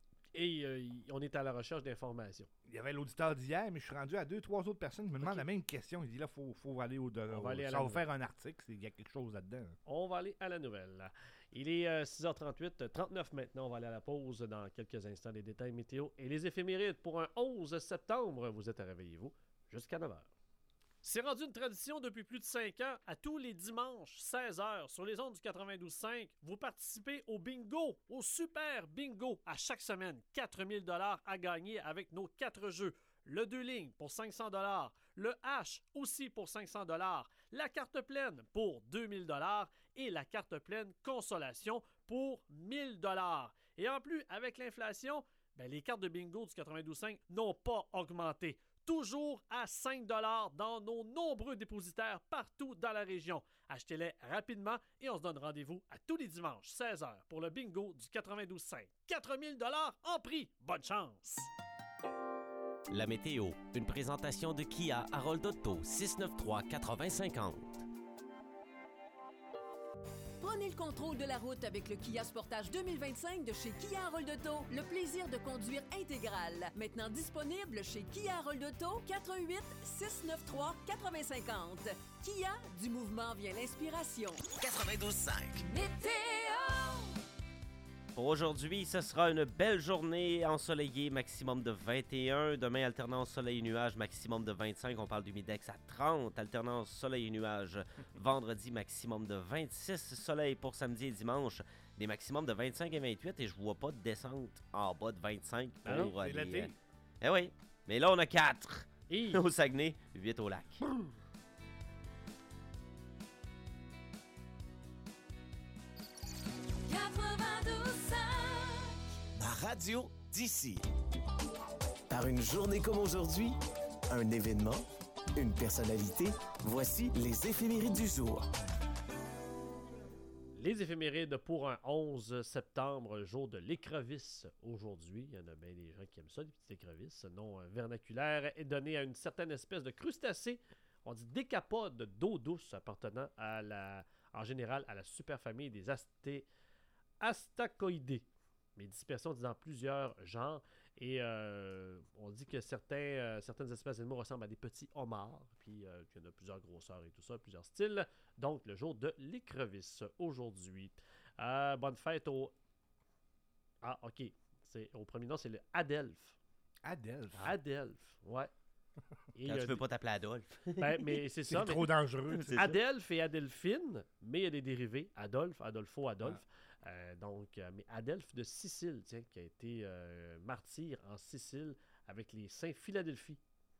Et euh, il- on est à la recherche d'informations. Il y avait l'auditeur d'hier, mais je suis rendu à deux, trois autres personnes qui me demandent OK. la même question. Il dit là, il faut, faut aller au-delà. On va aller à Ça la va nouvelle. faire un article, c'est- il y a quelque chose là-dedans. On va aller à la nouvelle. Il est euh, six heures trente-huit, trente-neuf maintenant. On va aller à la pause dans quelques instants. Les détails météo et les éphémérides pour un onze septembre. Vous êtes à Réveillez-vous jusqu'à neuf heures. C'est rendu une tradition depuis plus de cinq ans. À tous les dimanches, seize heures, sur les ondes du quatre-vingt-douze cinq, vous participez au bingo, au super bingo. À chaque semaine, quatre mille dollars à gagner avec nos quatre jeux. Le deux lignes pour cinq cents dollars, le H aussi pour cinq cents dollars, la carte pleine pour deux mille dollars et la carte pleine consolation pour mille dollars. Et en plus, avec l'inflation, ben, les cartes de bingo du quatre-vingt-douze cinq n'ont pas augmenté. Toujours à cinq dollars dans nos nombreux dépositaires partout dans la région. Achetez-les rapidement et on se donne rendez-vous à tous les dimanches, seize heures, pour le bingo du quatre-vingt-douze cinq. quatre mille dollars en prix. Bonne chance! La météo, une présentation de Kia Harold Auto, six neuf trois quatre-vingts cinquante. Prenez le contrôle de la route avec le Kia Sportage deux mille vingt-cinq de chez Kia Harold Auto. Le plaisir de conduire intégral. Maintenant disponible chez Kia Harold Auto, quatre un huit, six neuf trois, quatre-vingts cinquante. Kia, du mouvement vient l'inspiration. quatre-vingt-douze cinq. Météo! Pour aujourd'hui, ce sera une belle journée ensoleillée, maximum de vingt et un. Demain, alternance soleil et nuages, maximum de vingt-cinq. On parle d'humidex à trente, alternance soleil et nuages. Vendredi, maximum de vingt-six. Soleil pour samedi et dimanche, des maximums de vingt-cinq et vingt-huit. Et je vois pas de descente en bas de vingt-cinq pour Ah non, euh, c'est les... l'été. euh, Eh oui, mais là, on a quatre Et au Saguenay, huit au lac. quatre-vingt-douze cinq. Ma radio d'ici. Par une journée comme aujourd'hui, un événement, une personnalité, voici les éphémérides du jour. Les éphémérides pour un onze septembre, jour de l'écrevisse aujourd'hui. Il y en a bien des gens qui aiment ça, les petites écrevisses. Ce nom euh, vernaculaire est donné à une certaine espèce de crustacé. On dit décapode d'eau douce appartenant à la, en général à la superfamille des asté, astacoidés. Mais dispersion dans plusieurs genres. Et euh, on dit que certains, euh, certaines espèces d'animaux ressemblent à des petits homards. Puis euh, qu'il y en a plusieurs grosseurs et tout ça, plusieurs styles. Donc, le jour de l'écrevisse aujourd'hui. Euh, bonne fête au... Ah, OK. C'est, au premier nom, c'est le Adelph. Adelph? Adelph, ouais. Et Quand il y tu a veux des- pas t'appeler Adolphe. Ben, mais c'est C'est ça. trop mais- dangereux. C'est ça. Adelph et Adelphine, mais il y a des dérivés. Adolphe, Adolfo, Adolphe. Euh, donc, euh, mais Adelphe de Sicile, tiens, qui a été euh, martyr en Sicile avec les Saints Philadelphie.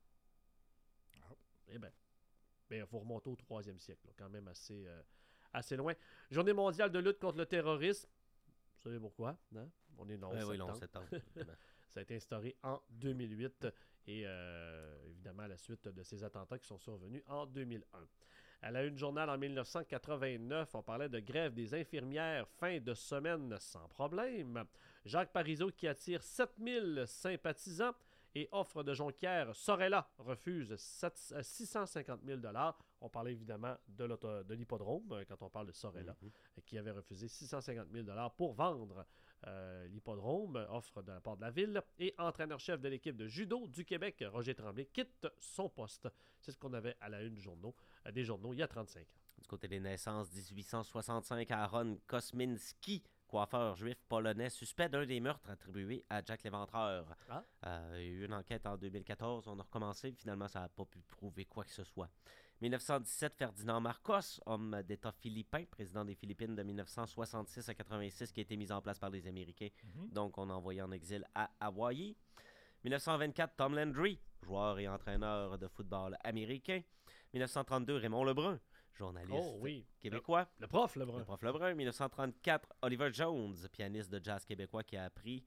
Eh bien, il faut remonter au troisième siècle, là, quand même assez, euh, assez loin. Journée mondiale de lutte contre le terrorisme. Vous savez pourquoi, non? On est le onze Ouais, oui, le septembre. onze septembre, évidemment. Ça a été instauré en deux mille huit et euh, évidemment à la suite de ces attentats qui sont survenus en deux mille un. À la une journal en mille neuf cent quatre-vingt-neuf, on parlait de grève des infirmières, fin de semaine sans problème. Jacques Parizeau qui attire sept mille sympathisants et offre de Jonquière, Sorella refuse sept- euh, six cent cinquante mille dollars. On parlait évidemment de, l'auto- de l'hippodrome euh, quand on parle de Sorella, Mhm. euh, qui avait refusé six cent cinquante mille dollars pour vendre euh, l'hippodrome, euh, offre de la part de la ville. Et entraîneur-chef de l'équipe de judo du Québec, Roger Tremblay, quitte son poste. C'est ce qu'on avait à la une journaux, euh, des journaux il y a trente-cinq ans. Du côté des naissances, dix-huit cent soixante-cinq, Aaron Kosminski, coiffeur juif polonais, suspect d'un des meurtres attribués à Jack l'Éventreur. Ah. Euh, il y a eu une enquête en deux mille quatorze, on a recommencé, finalement ça n'a pas pu prouver quoi que ce soit. mille neuf cent dix-sept, Ferdinand Marcos, homme d'État philippin, président des Philippines de mille neuf cent soixante-six à quatre-vingt-six, qui a été mis en place par les Américains, Mhm. donc on a envoyé en exil à Hawaï. mille neuf cent vingt-quatre, Tom Landry, joueur et entraîneur de football américain. mille neuf cent trente-deux, Raymond Lebrun, journaliste Oh oui. québécois. Le prof Lebrun. Le prof Lebrun. mille neuf cent trente-quatre, Oliver Jones, pianiste de jazz québécois qui a appris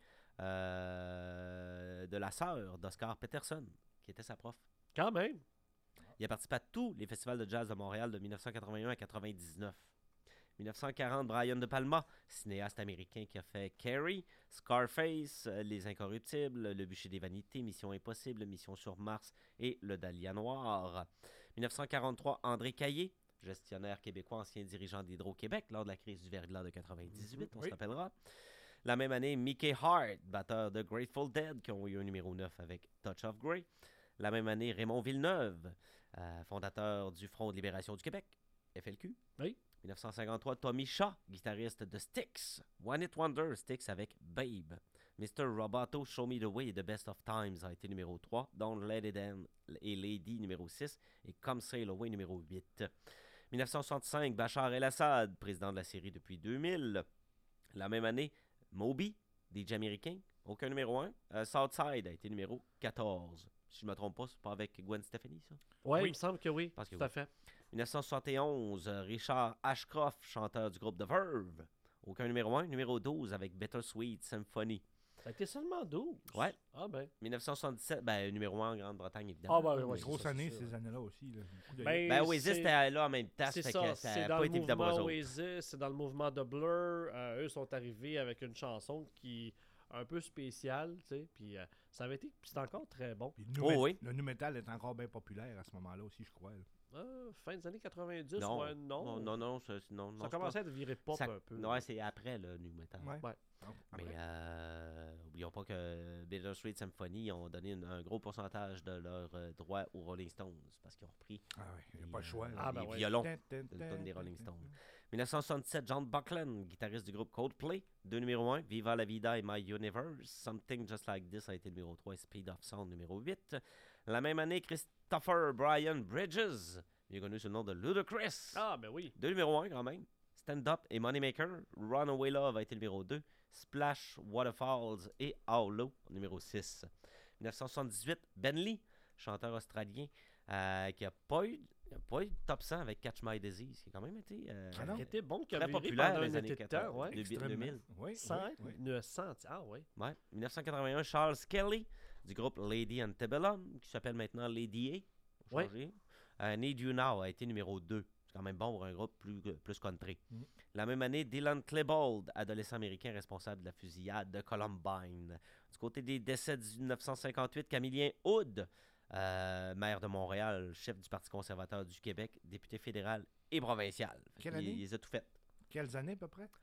euh, de la sœur d'Oscar Peterson, qui était sa prof. Quand même. Il a participé à tous les festivals de jazz de Montréal de mille neuf cent quatre-vingt-un à quatre-vingt-dix-neuf. mille neuf cent quarante, Brian De Palma, cinéaste américain qui a fait Carrie, Scarface, euh, Les Incorruptibles, Le Bûcher des Vanités, Mission Impossible, Mission sur Mars et Le Dahlia Noir. mille neuf cent quarante-trois, André Caillé, gestionnaire québécois, ancien dirigeant d'Hydro-Québec lors de la crise du verglas de quatre-vingt-dix-huit, on Oui. se rappellera. La même année, Mickey Hart, batteur de Grateful Dead, qui ont eu un numéro neuf avec Touch of Grey. La même année, Raymond Villeneuve, euh, fondateur du Front de libération du Québec, F L Q. Oui. mille neuf cent cinquante-trois, Tommy Shaw, guitariste de Styx. One Hit Wonder, Styx avec Babe. mister Roboto, Show Me the Way, The Best of Times a été numéro trois. Don't Let It End et Lady numéro six. Et Come Sail Away numéro huit. mille neuf cent soixante-cinq, Bachar El-Assad, président de la série depuis deux mille. La même année, Moby, D J américain, aucun numéro un. Euh, Southside a été numéro quatorze. Si je ne me trompe pas, c'est pas avec Gwen Stefani, ça? Ouais, Oui. il me semble que oui. Parce que tout à oui. fait. mille neuf cent soixante et onze, euh, Richard Ashcroft, chanteur du groupe The Verve. Aucun numéro un. Numéro douze avec Bittersweet Symphony. Ça a été seulement douze. Ouais. Ah ben. mille neuf cent soixante-dix-sept, ben, numéro un en Grande-Bretagne, évidemment. Ah ben, ouais, Mais- c'est Grosse ça, année, c'est ces ça. années-là aussi. Là. Beaucoup de- Ben, Ben Oasis c'est- était là en même temps, C'est ça fait ça, que ça c'est n'a dans pas le été évident pour eux mouvement autres. Oasis, c'est dans le mouvement de Blur. Euh, eux sont arrivés avec une chanson qui un peu spéciale, tu sais, puis euh, ça avait été, puis c'est encore très bon. Puis le nu Oh met- oui. Le nu metal est encore bien populaire à ce moment-là aussi, je crois. là. Euh, fin des années quatre-vingt-dix, Non, ouais, non. non, non, non, ça, non, non, Ça c'est commençait pas- à virer pop ça- un peu. Ouais, c'est après le nu metal. Ouais. Ouais. Ah, Mais après. euh, oublions pas que Bittersweet Symphony ont donné une- un gros pourcentage de leurs euh, droits aux Rolling Stones parce qu'ils ont repris Ah ouais, il n'y a les, pas le choix. euh, là. Ah, ben les ouais. violons Tin, tin, de tin, l'automne des tin, Rolling tin, Stones. tin. mille neuf cent soixante-dix-sept, John Buckland, guitariste du groupe Coldplay, deux numéro un, Viva la Vida et My Universe, Something Just Like This a été numéro trois et Speed of Sound numéro huit. La même année, Christopher Brian Bridges, mieux connu sous le nom de Ludacris, Ah, ben oui. deux numéro un quand même. Stand Up et Moneymaker, Runaway Love a été numéro deux, Splash, Waterfalls et How Low numéro six. mille neuf cent soixante-dix-huit, Ben Lee, chanteur australien, euh, qui n'a pas eu il a pas eu de top cent avec Catch My Disease, qui a quand même été euh, Ah non. Qui était bon, qui a très viré populaire pendant les un années été de quatre-vingts, temps, ouais. deux- Extrêmement. deux mille. Oui, cent, oui, oui. neuf cents, ah ouais. Ouais. dix-neuf cent quatre-vingt-un, Charles Kelly, du groupe Lady Antebellum, qui s'appelle maintenant Lady A. Ouais. changé. Euh, Need You Now a été numéro deux. C'est quand même bon pour un groupe plus, plus country. Mm. La même année, Dylan Klebold, adolescent américain responsable de la fusillade de Columbine. Du côté des décès de dix-neuf cent cinquante-huit, Camillien Hood, euh, maire de Montréal, chef du Parti conservateur du Québec, député fédéral et provincial. Fait Quelle qu'il- année? Il les a tout fait. Quelles années à peu près?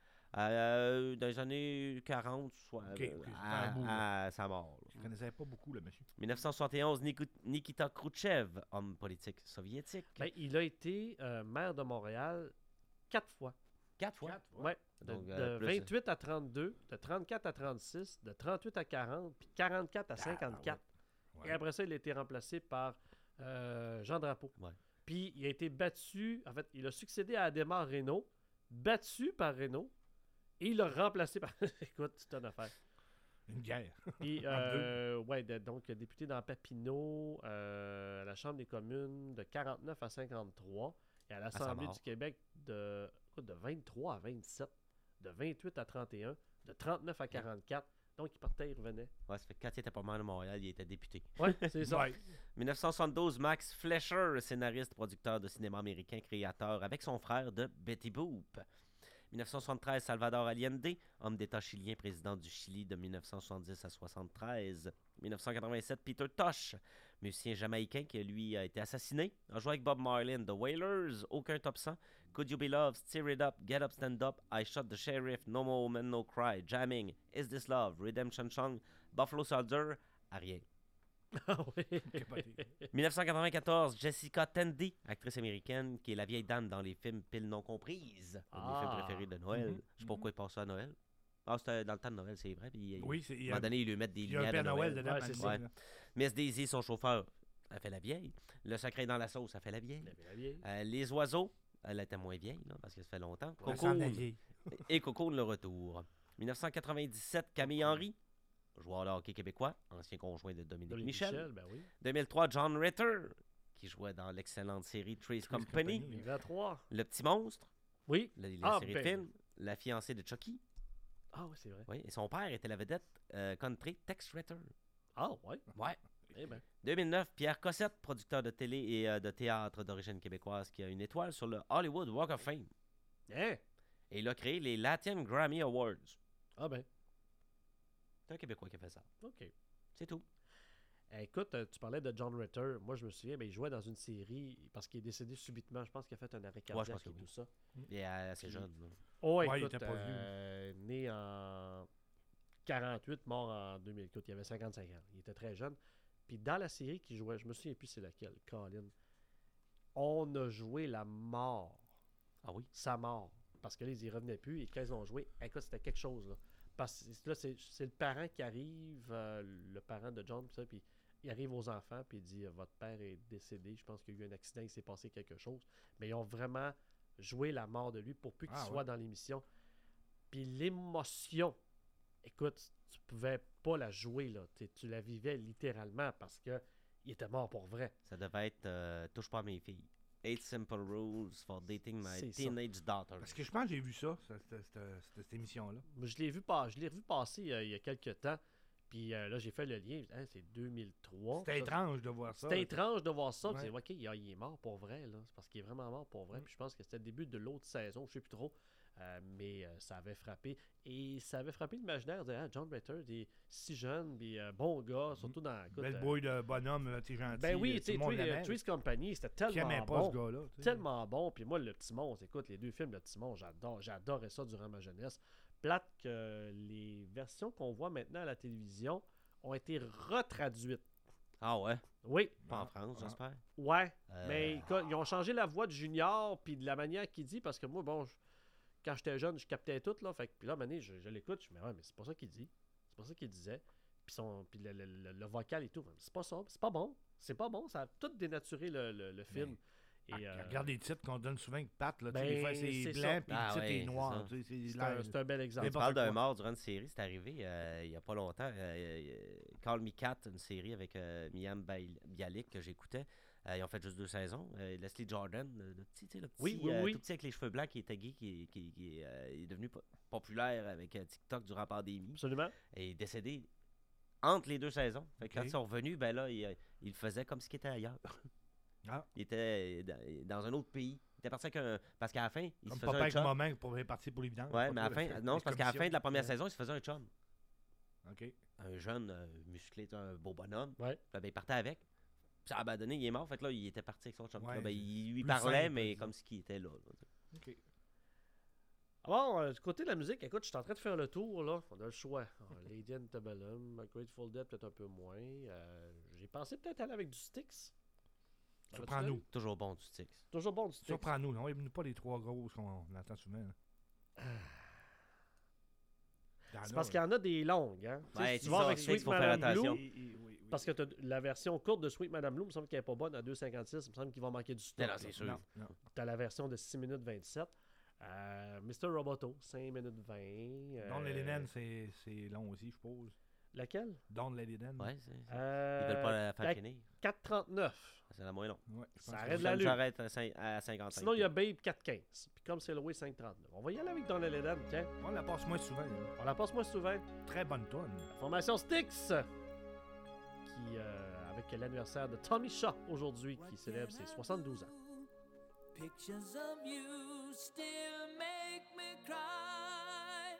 Euh, dans les années quarante, soit Ok, euh, ok, ça fait à, un bout, à sa mort. là. Je ne connaissais pas beaucoup, le monsieur. mille neuf cent soixante et onze, Niku- Nikita Khrouchtchev, homme politique soviétique. Ben, il a été euh, maire de Montréal quatre fois. quatre fois. Quatre fois. Ouais, de, Donc, de euh, plus, vingt-huit à trente-deux, de trente-quatre à trente-six, de trente-huit à quarante, puis quarante-quatre à cinquante-quatre. Ouais. Et après ça, il a été remplacé par euh, Jean Drapeau. Ouais. Puis il a été battu, en fait, il a succédé à Adhémar Renault, battu par Renault, et il l'a remplacé par... Écoute, c'est une affaire. Une guerre. Puis, euh, ouais, de- donc, député dans Papineau, euh, à la Chambre des communes, de quarante-neuf à cinquante-trois, et à l'Assemblée mort. du Québec, de, écoute, de vingt-trois à vingt-sept, de vingt-huit à trente et un, de trente-neuf à quarante-quatre. Donc, il partait, il revenait. Ouais, ça fait que quand il était pas mal à Montréal, il était député. Ouais, c'est ça. Ouais. dix-neuf cent soixante-douze, Max Fleischer, scénariste, producteur de cinéma américain, créateur avec son frère de Betty Boop. dix-neuf cent soixante-treize, Salvador Allende, homme d'État chilien, président du Chili de dix-neuf cent soixante-dix à soixante-treize. dix-neuf cent quatre-vingt-sept, Peter Tosh, musicien jamaïcain qui, lui, a été assassiné. A joué avec Bob Marley and The Wailers, aucun top cent. Could You Be Loved, Steer It Up, Get Up, Stand Up, I Shot the Sheriff, No More Men, No Cry, Jamming, Is This Love, Redemption Song, Buffalo Soldier, à rien. Ah oui. dix-neuf cent quatre-vingt-quatorze, Jessica Tandy, actrice américaine qui est la vieille dame dans les films Pile non comprise, un de mes Ah. films préférés de Noël. Mhm. Je sais pas pourquoi il passe ça à Noël. Ah, c'était dans le temps de Noël, c'est vrai. Puis, Oui, c'est- il y à un a- moment donné, ils lui mettent des il y a un lumières Père de Noël Noël. dedans, Ouais, dans le c'est film, Ouais. là. Miss Daisy, son chauffeur, elle fait la vieille. Le secret dans la sauce, elle fait la vieille. Il avait la vieille. Euh, les oiseaux, elle était moins vieille, là, parce que ça fait longtemps. Elle s'en Cocoon, allait. et Cocoon, le retour. dix-neuf cent quatre-vingt-dix-sept, Camille Henry, joueur de hockey québécois, ancien conjoint de Dominique, Dominique Michel. Michel, ben oui. deux mille trois, John Ritter, qui jouait dans l'excellente série Three's Company. Company. Il trois. Le petit monstre, Oui. la, la Ah, série ben. de films. La fiancée de Chucky. Ah oui, c'est vrai. Oui, et son père était la vedette euh, country Tex Ritter. Ah ouais. Ouais. Eh ben. deux mille neuf, Pierre Cossette, producteur de télé et euh, de théâtre d'origine québécoise, qui a une étoile sur le Hollywood Walk of Fame. Hein? Et il a créé les Latin Grammy Awards. Ah ben. C'est un Québécois qui a fait ça. OK. C'est tout. Eh, écoute, euh, tu parlais de John Ritter. Moi, je me souviens, ben, il jouait dans une série parce qu'il est décédé subitement. Je pense qu'il a fait un arrêt cardiaque pense que et oui. tout ça. Il est assez Puis- jeune. là. Oh, Ouais, il écoute, était pas vieux. euh, né en quarante-huit, mort en deux mille. Écoute, il avait cinquante-cinq ans. Il était très jeune. Puis dans la série qu'il jouait, je me souviens plus c'est laquelle, Colin, on a joué la mort. Ah oui? Sa mort. Parce que là, ils y revenaient plus. Et quand ils ont joué, écoute, c'était quelque chose. Là. Parce que là, c'est c'est le parent qui arrive, euh, le parent de John, puis ça, puis il arrive aux enfants, puis il dit euh, votre père est décédé. Je pense qu'il y a eu un accident, il s'est passé quelque chose. Mais ils ont vraiment joué la mort de lui pour plus qu'il Ah, soit ouais. dans l'émission. Puis l'émotion, écoute, tu pouvais pas la jouer, là. T'sais, tu la vivais littéralement parce que il était mort pour vrai. Ça devait être euh, Touche pas à mes filles. Eight Simple Rules for Dating My C'est ça. Teenage Daughter. Parce que je pense que j'ai vu ça, cette, cette- cette- cette émission-là. Moi, je l'ai vu pas, je l'ai revu passer euh, il y a quelques temps. Puis euh, là, j'ai fait le lien. Hein, c'est deux mille trois. C'était Ça, étrange de voir ça. C'était là. étrange de voir ça. puis Ouais. c'est, OK, il, il est mort pour vrai. Là. C'est parce qu'il est vraiment mort pour vrai. Mm. Puis je pense que c'était le début de l'autre saison. Je sais plus trop. Euh, mais euh, ça avait frappé. Et ça avait frappé l'imaginaire de ah, John Ritter, il est si jeune, puis euh, bon gars, surtout dans. écoute, Belle euh, boy de bonhomme, là, t'es gentil. ben oui, là, tu sais, tout le monde Three's l'aimait. Three's Company, c'était Qui aimait tellement pas bon. ce gars-là. tu sais. Tellement bon. Puis moi, le petit monstre, écoute, les deux films de petit monstre, j'adore. J'adorais ça durant ma jeunesse. Plate que les versions qu'on voit maintenant à la télévision ont été retraduites. Ah ouais? Oui. Pas en Ah. France, Ah. j'espère. Ouais. Euh, Mais écoute, ils ont changé la voix de Junior puis de la manière qu'il dit parce que moi, bon, je- quand j'étais jeune, je captais tout, là. Fait que, puis là, à un moment donné, je, je l'écoute, je me dis, ouais, mais c'est pas ça qu'il dit. C'est pas ça qu'il disait. Puis, son, puis le, le- le- le vocal et tout, c'est pas ça. C'est pas bon. C'est pas bon. Ça a tout dénaturé le, le, le film. Ah, Et, euh, regarde les titres qu'on donne souvent avec Pat. Là, tu sais, ben, des fois, c'est c'est blanc, ça. puis Ah le titre ouais, est c'est noir. ça. tu sais, c'est c'est l'air- un, c'est un bel exemple. Tu N'importe parles d'un quoi. mort durant une série, c'est arrivé euh, il y a pas longtemps. euh, euh, Call Me Cat, une série avec euh, Miam Bai- Bialik que j'écoutais. Euh, ils ont fait juste deux saisons. Euh, Leslie Jordan, le, le petit, tu sais, le petit, Oui, oui, euh, oui. tout petit avec les cheveux blancs qui est tagué, qui, qui, qui euh, est devenu po- populaire avec euh, TikTok durant la pandémie. Absolument. Et il est décédé entre les deux saisons. Fait que Ok. quand ils sont revenus, ben là, il, il faisait comme s'il était ailleurs. Ah. Il était dans, dans un autre pays. Il était parti avec un... Parce qu'à la fin, il Comme se faisait papa un avec chum. maman pour partir pour l'évidence. Ouais, pas mais à la pour fin, le- non, les c'est parce qu'à la fin commissions. de la première Ouais. saison, il se faisait un chum. OK. Un jeune euh, musclé, tu sais, un beau bonhomme. Ouais. Puis là, ben, il partait avec. Puis ça a abandonné, il est mort. Fait que là, il était parti avec son chum. Puis là, Ouais, ben, il lui plus parlait, simple, mais disons. comme s'il était là. là, tu sais. OK. Ah bon, euh, du côté de la musique, écoute, je suis en train de faire le tour, là. On a le choix. Ah, Lady Antebellum, Grateful Dead, peut-être un peu moins. Euh, J'ai pensé peut-être aller avec du Styx. Ça va-tu Surprends-nous. donner? Toujours bon du Styx. Toujours bon du Styx. Surprends-nous. Non, nous pas les trois grosses qu'on entend souvent. là. C'est parce qu'il y en a des longues. Hein? Ouais, si tu vas ça, avec c'est Sweet qu'il faut faire Madame attention. Blue, Et- et- oui, oui. parce que t'as la version courte de Sweet Madame Blue, il me semble qu'elle n'est pas bonne à deux cinquante-six. Il me semble qu'il va manquer du stock. Non, non, là. c'est sûr. Non, non. Tu as la version de six minutes vingt-sept. Euh, mister Roboto, cinq minutes vingt. Euh, Don't Let It End, c'est c'est long aussi, je suppose. Laquelle? Don't Let It End. Ouais, c'est, c'est- Euh, Ils veulent pas la faire la finir. quatre trente-neuf. C'est la moins longue. Ouais, je pense Ça que- arrête de Ça l'allure. s'arrête à cin- à cinquante-cinq. Sinon, il y a Babe quatre quinze. Puis comme c'est loué cinq trente-neuf. On va y aller avec Don Eden, tiens. On la passe moins souvent. hein. On la passe moins souvent. Très bonne tonne. Formation Styx, qui, euh, avec l'anniversaire de Tommy Shaw aujourd'hui, qui célèbre ses soixante-douze ans. Pictures of you still make me cry.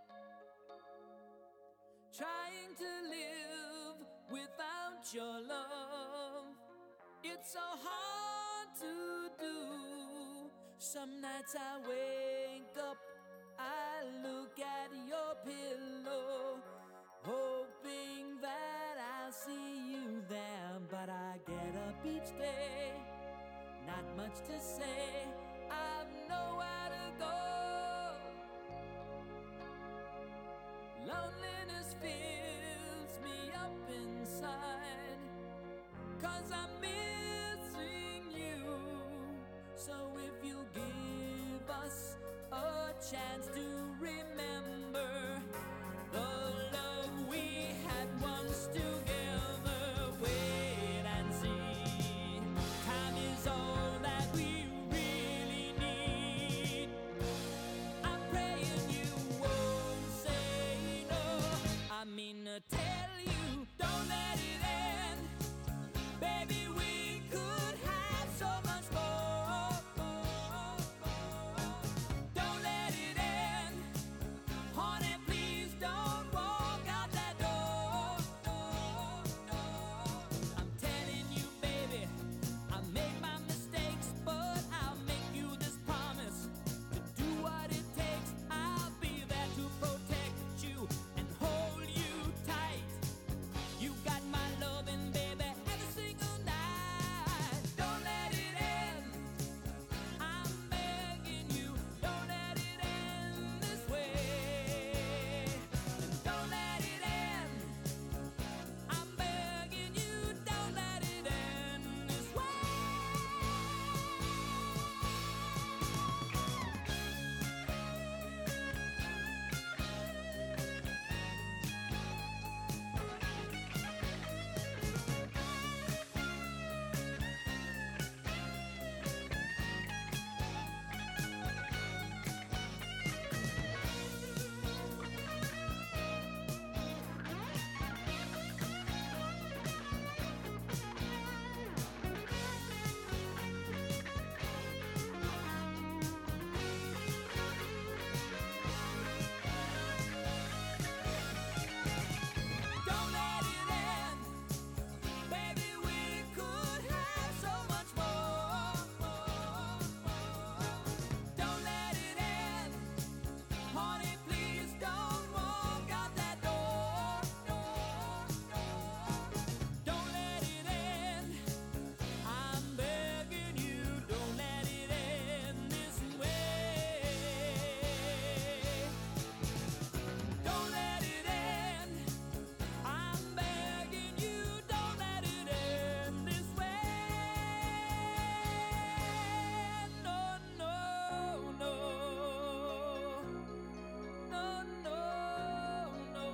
Trying to live without your love. It's so hard to do. Some nights I wake up, I look at your pillow, hoping that I'll see you there. But I get up each day, not much to say, I've nowhere to go. Loneliness fills me up inside, 'cause I'm missing you. So if you give us a chance to remember the love we had once together, wait and see. Time is all that we really need. I'm praying you won't say no. I mean to tell you, don't let it end. Baby, we could have so much more. Don't let it end. Honey, please don't walk out that door. I'm telling you, baby, I make my mistakes, but I'll make you this promise. To do what it takes, I'll be there to protect you and hold you tight. You got my loving, baby, every single night. Don't let it end. I'm begging you, don't let it end this way. Don't let it end. I'm begging you, don't let it end this way. Don't let it end. Baby, we could have so much more. Don't let it end. Honey, please don't walk out that door. Don't let it end. I'm begging you, don't let it end this way. Don't let it end. I'm begging you, don't let it end this way. No, no, no. No, no, no.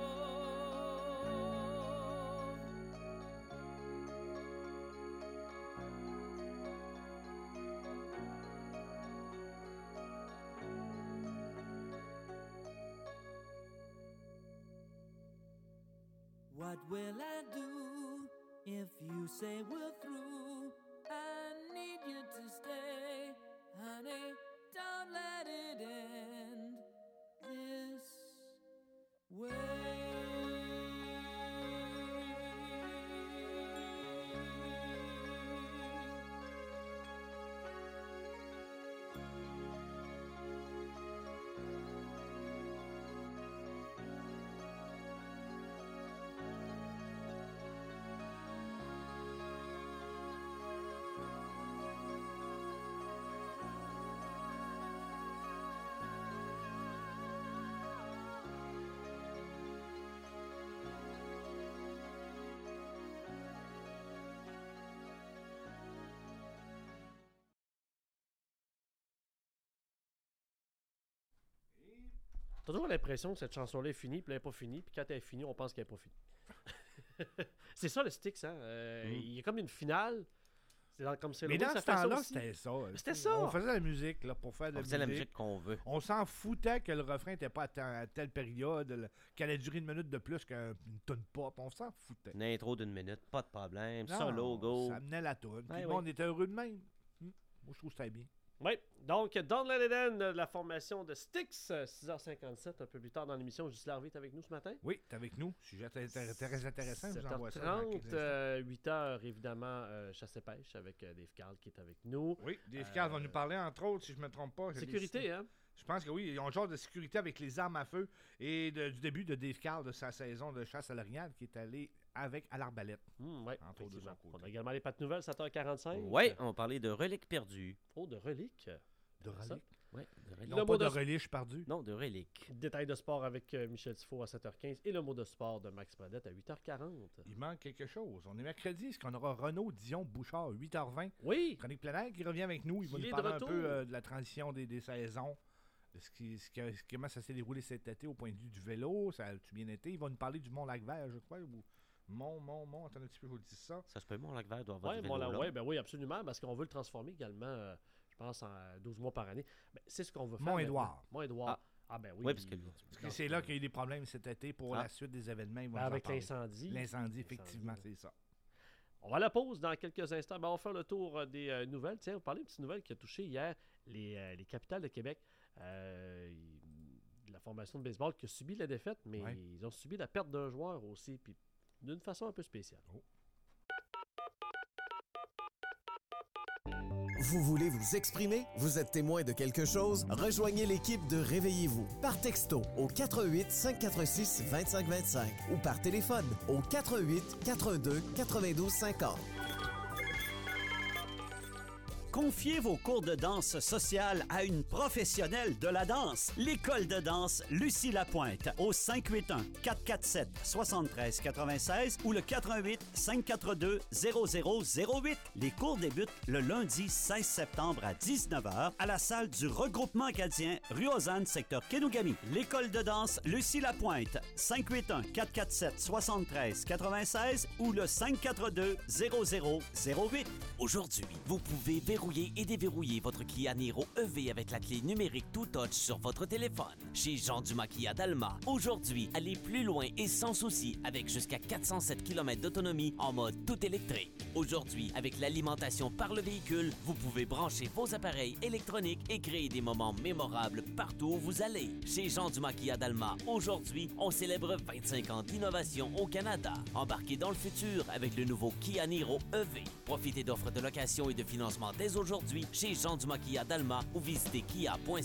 What will I do if you say we're through? I need you to stay, honey. Don't let it end this way. T'as toujours l'impression que cette chanson-là est finie, puis elle n'est pas finie, puis quand elle est finie, on pense qu'elle n'est pas finie. C'est ça le Styx, hein? Euh, Mm. Il y a comme une finale. C'est dans- comme c'est Mais le dans ça ce fait ça temps-là, aussi. c'était ça. C'était ça. On faisait la musique là, pour faire de On la faisait la musique. musique qu'on veut. On s'en foutait que le refrain n'était pas à, te- à telle période, le- qu'elle allait durer une minute de plus qu'une tonne pop. On s'en foutait. Une intro d'une minute, pas de problème. Non, Solo, go. Ça amenait la toune. Ouais, Puis oui. bon, on était heureux de même. Hum, Moi, je trouve que c'était bien. Oui, donc Don't Let It End, de la formation de Styx, euh, six heures cinquante-sept, un peu plus tard dans l'émission. Juste Larvé est avec nous ce matin. Oui, t'es avec nous. Sujet très, très- très intéressant. Je vous envoie ça. sept dans heures quelques trente, instants. euh, huit heures évidemment, euh, chasse et pêche avec euh, Dave Carl qui est avec nous. Oui, Dave Euh, Carl va nous parler, entre autres, si je ne me trompe pas. je l'ai Sécurité, cité. hein? Je pense que oui, ils ont un genre de sécurité avec les armes à feu et de- du début de Dave Carl de sa saison de chasse à l'orignal qui est allé avec à l'arbalète. Hum, oui, Entre autres de son côté. On a également les pattes nouvelles, sept heures quarante-cinq. Oui, on parlait de reliques perdues. Oh, de reliques. De Ça. reliques? Oui, de reliques. Non, pas de reliques perdues. Non, de reliques. Détail de sport avec euh, Michel Tifo à sept heures quinze et le mot de sport de Max Pradette à huit heures quarante. Il manque quelque chose. On est mercredi, est-ce qu'on aura Renaud Dion Bouchard, huit heures vingt? Oui! Chronique plein air qui revient avec nous. Il va Il nous est de parler un retour. peu euh, de la transition des, des saisons, de ce qui, ce qui a- comment ça s'est déroulé cet été au point de vue du vélo. Ça a-tu bien été? Il va nous parler du Mont-Lac-Vert, je crois, ou Mont, Mont, Mont. Attends un petit peu, je vous dis ça. Ça se peut, Mont-Lac-Vert doit avoir Oui, du vélo long. ouais, ben oui, absolument, parce qu'on veut le transformer également, euh, je pense, en douze mois par année. Ben, c'est ce qu'on veut faire. Mont-Édouard. maintenant. Mont-Édouard. Ah. Ah, ben oui. Oui, parce que- Parce que c'est là qu'il y a eu des problèmes cet été pour Ah. la suite des événements. Ils vont Ben, nous en avec parler. l'incendie. L'incendie, effectivement, L'incendie, c'est ça. On va à la pause dans quelques instants. Ben, on va faire le tour euh, des euh, nouvelles. Tiens, on parlait d'une petite nouvelle qui a touché hier les, euh, les capitales de Québec. Euh, il- la formation de baseball qui a subi la défaite, mais Ouais. ils ont subi la perte d'un joueur aussi, puis d'une façon un peu spéciale. Vous voulez vous exprimer? Vous êtes témoin de quelque chose? Rejoignez l'équipe de Réveillez-vous par texto au quatre un huit, cinq quatre six, deux cinq deux cinq ou par téléphone au quatre un huit, quatre un deux, quatre-vingt-douze cinquante. Confiez vos cours de danse sociale à une professionnelle de la danse. L'école de danse Lucie Lapointe au cinq huit un, quatre quatre sept, trois trois quatre six ou le quatre un huit, cinq quatre deux, zéro zéro zéro huit. Les cours débutent le lundi seize septembre à dix-neuf heures à la salle du regroupement acadien rue Ozanne, secteur Kenogami. L'école de danse Lucie Lapointe, cinq huit un, quatre quatre sept, trois trois quatre six ou le cinq quatre deux, zéro zéro zéro huit. Aujourd'hui, vous pouvez verrouiller et déverrouiller votre Kia Niro E V avec la clé numérique Touch sur votre téléphone. Chez Jean Dumas Kia d'Alma, aujourd'hui, allez plus loin et sans souci avec jusqu'à quatre cent sept kilomètres d'autonomie en mode tout électrique. Aujourd'hui, avec l'alimentation par le véhicule, vous pouvez brancher vos appareils électroniques et créer des moments mémorables partout où vous allez. Chez Jean Dumas Kia d'Alma, aujourd'hui, on célèbre vingt-cinq ans d'innovation au Canada. Embarquez dans le futur avec le nouveau Kia Niro E V. Profitez d'offres de location et de financement dès aujourd'hui chez Jean Dumas Kia d'Alma ou visitez kia point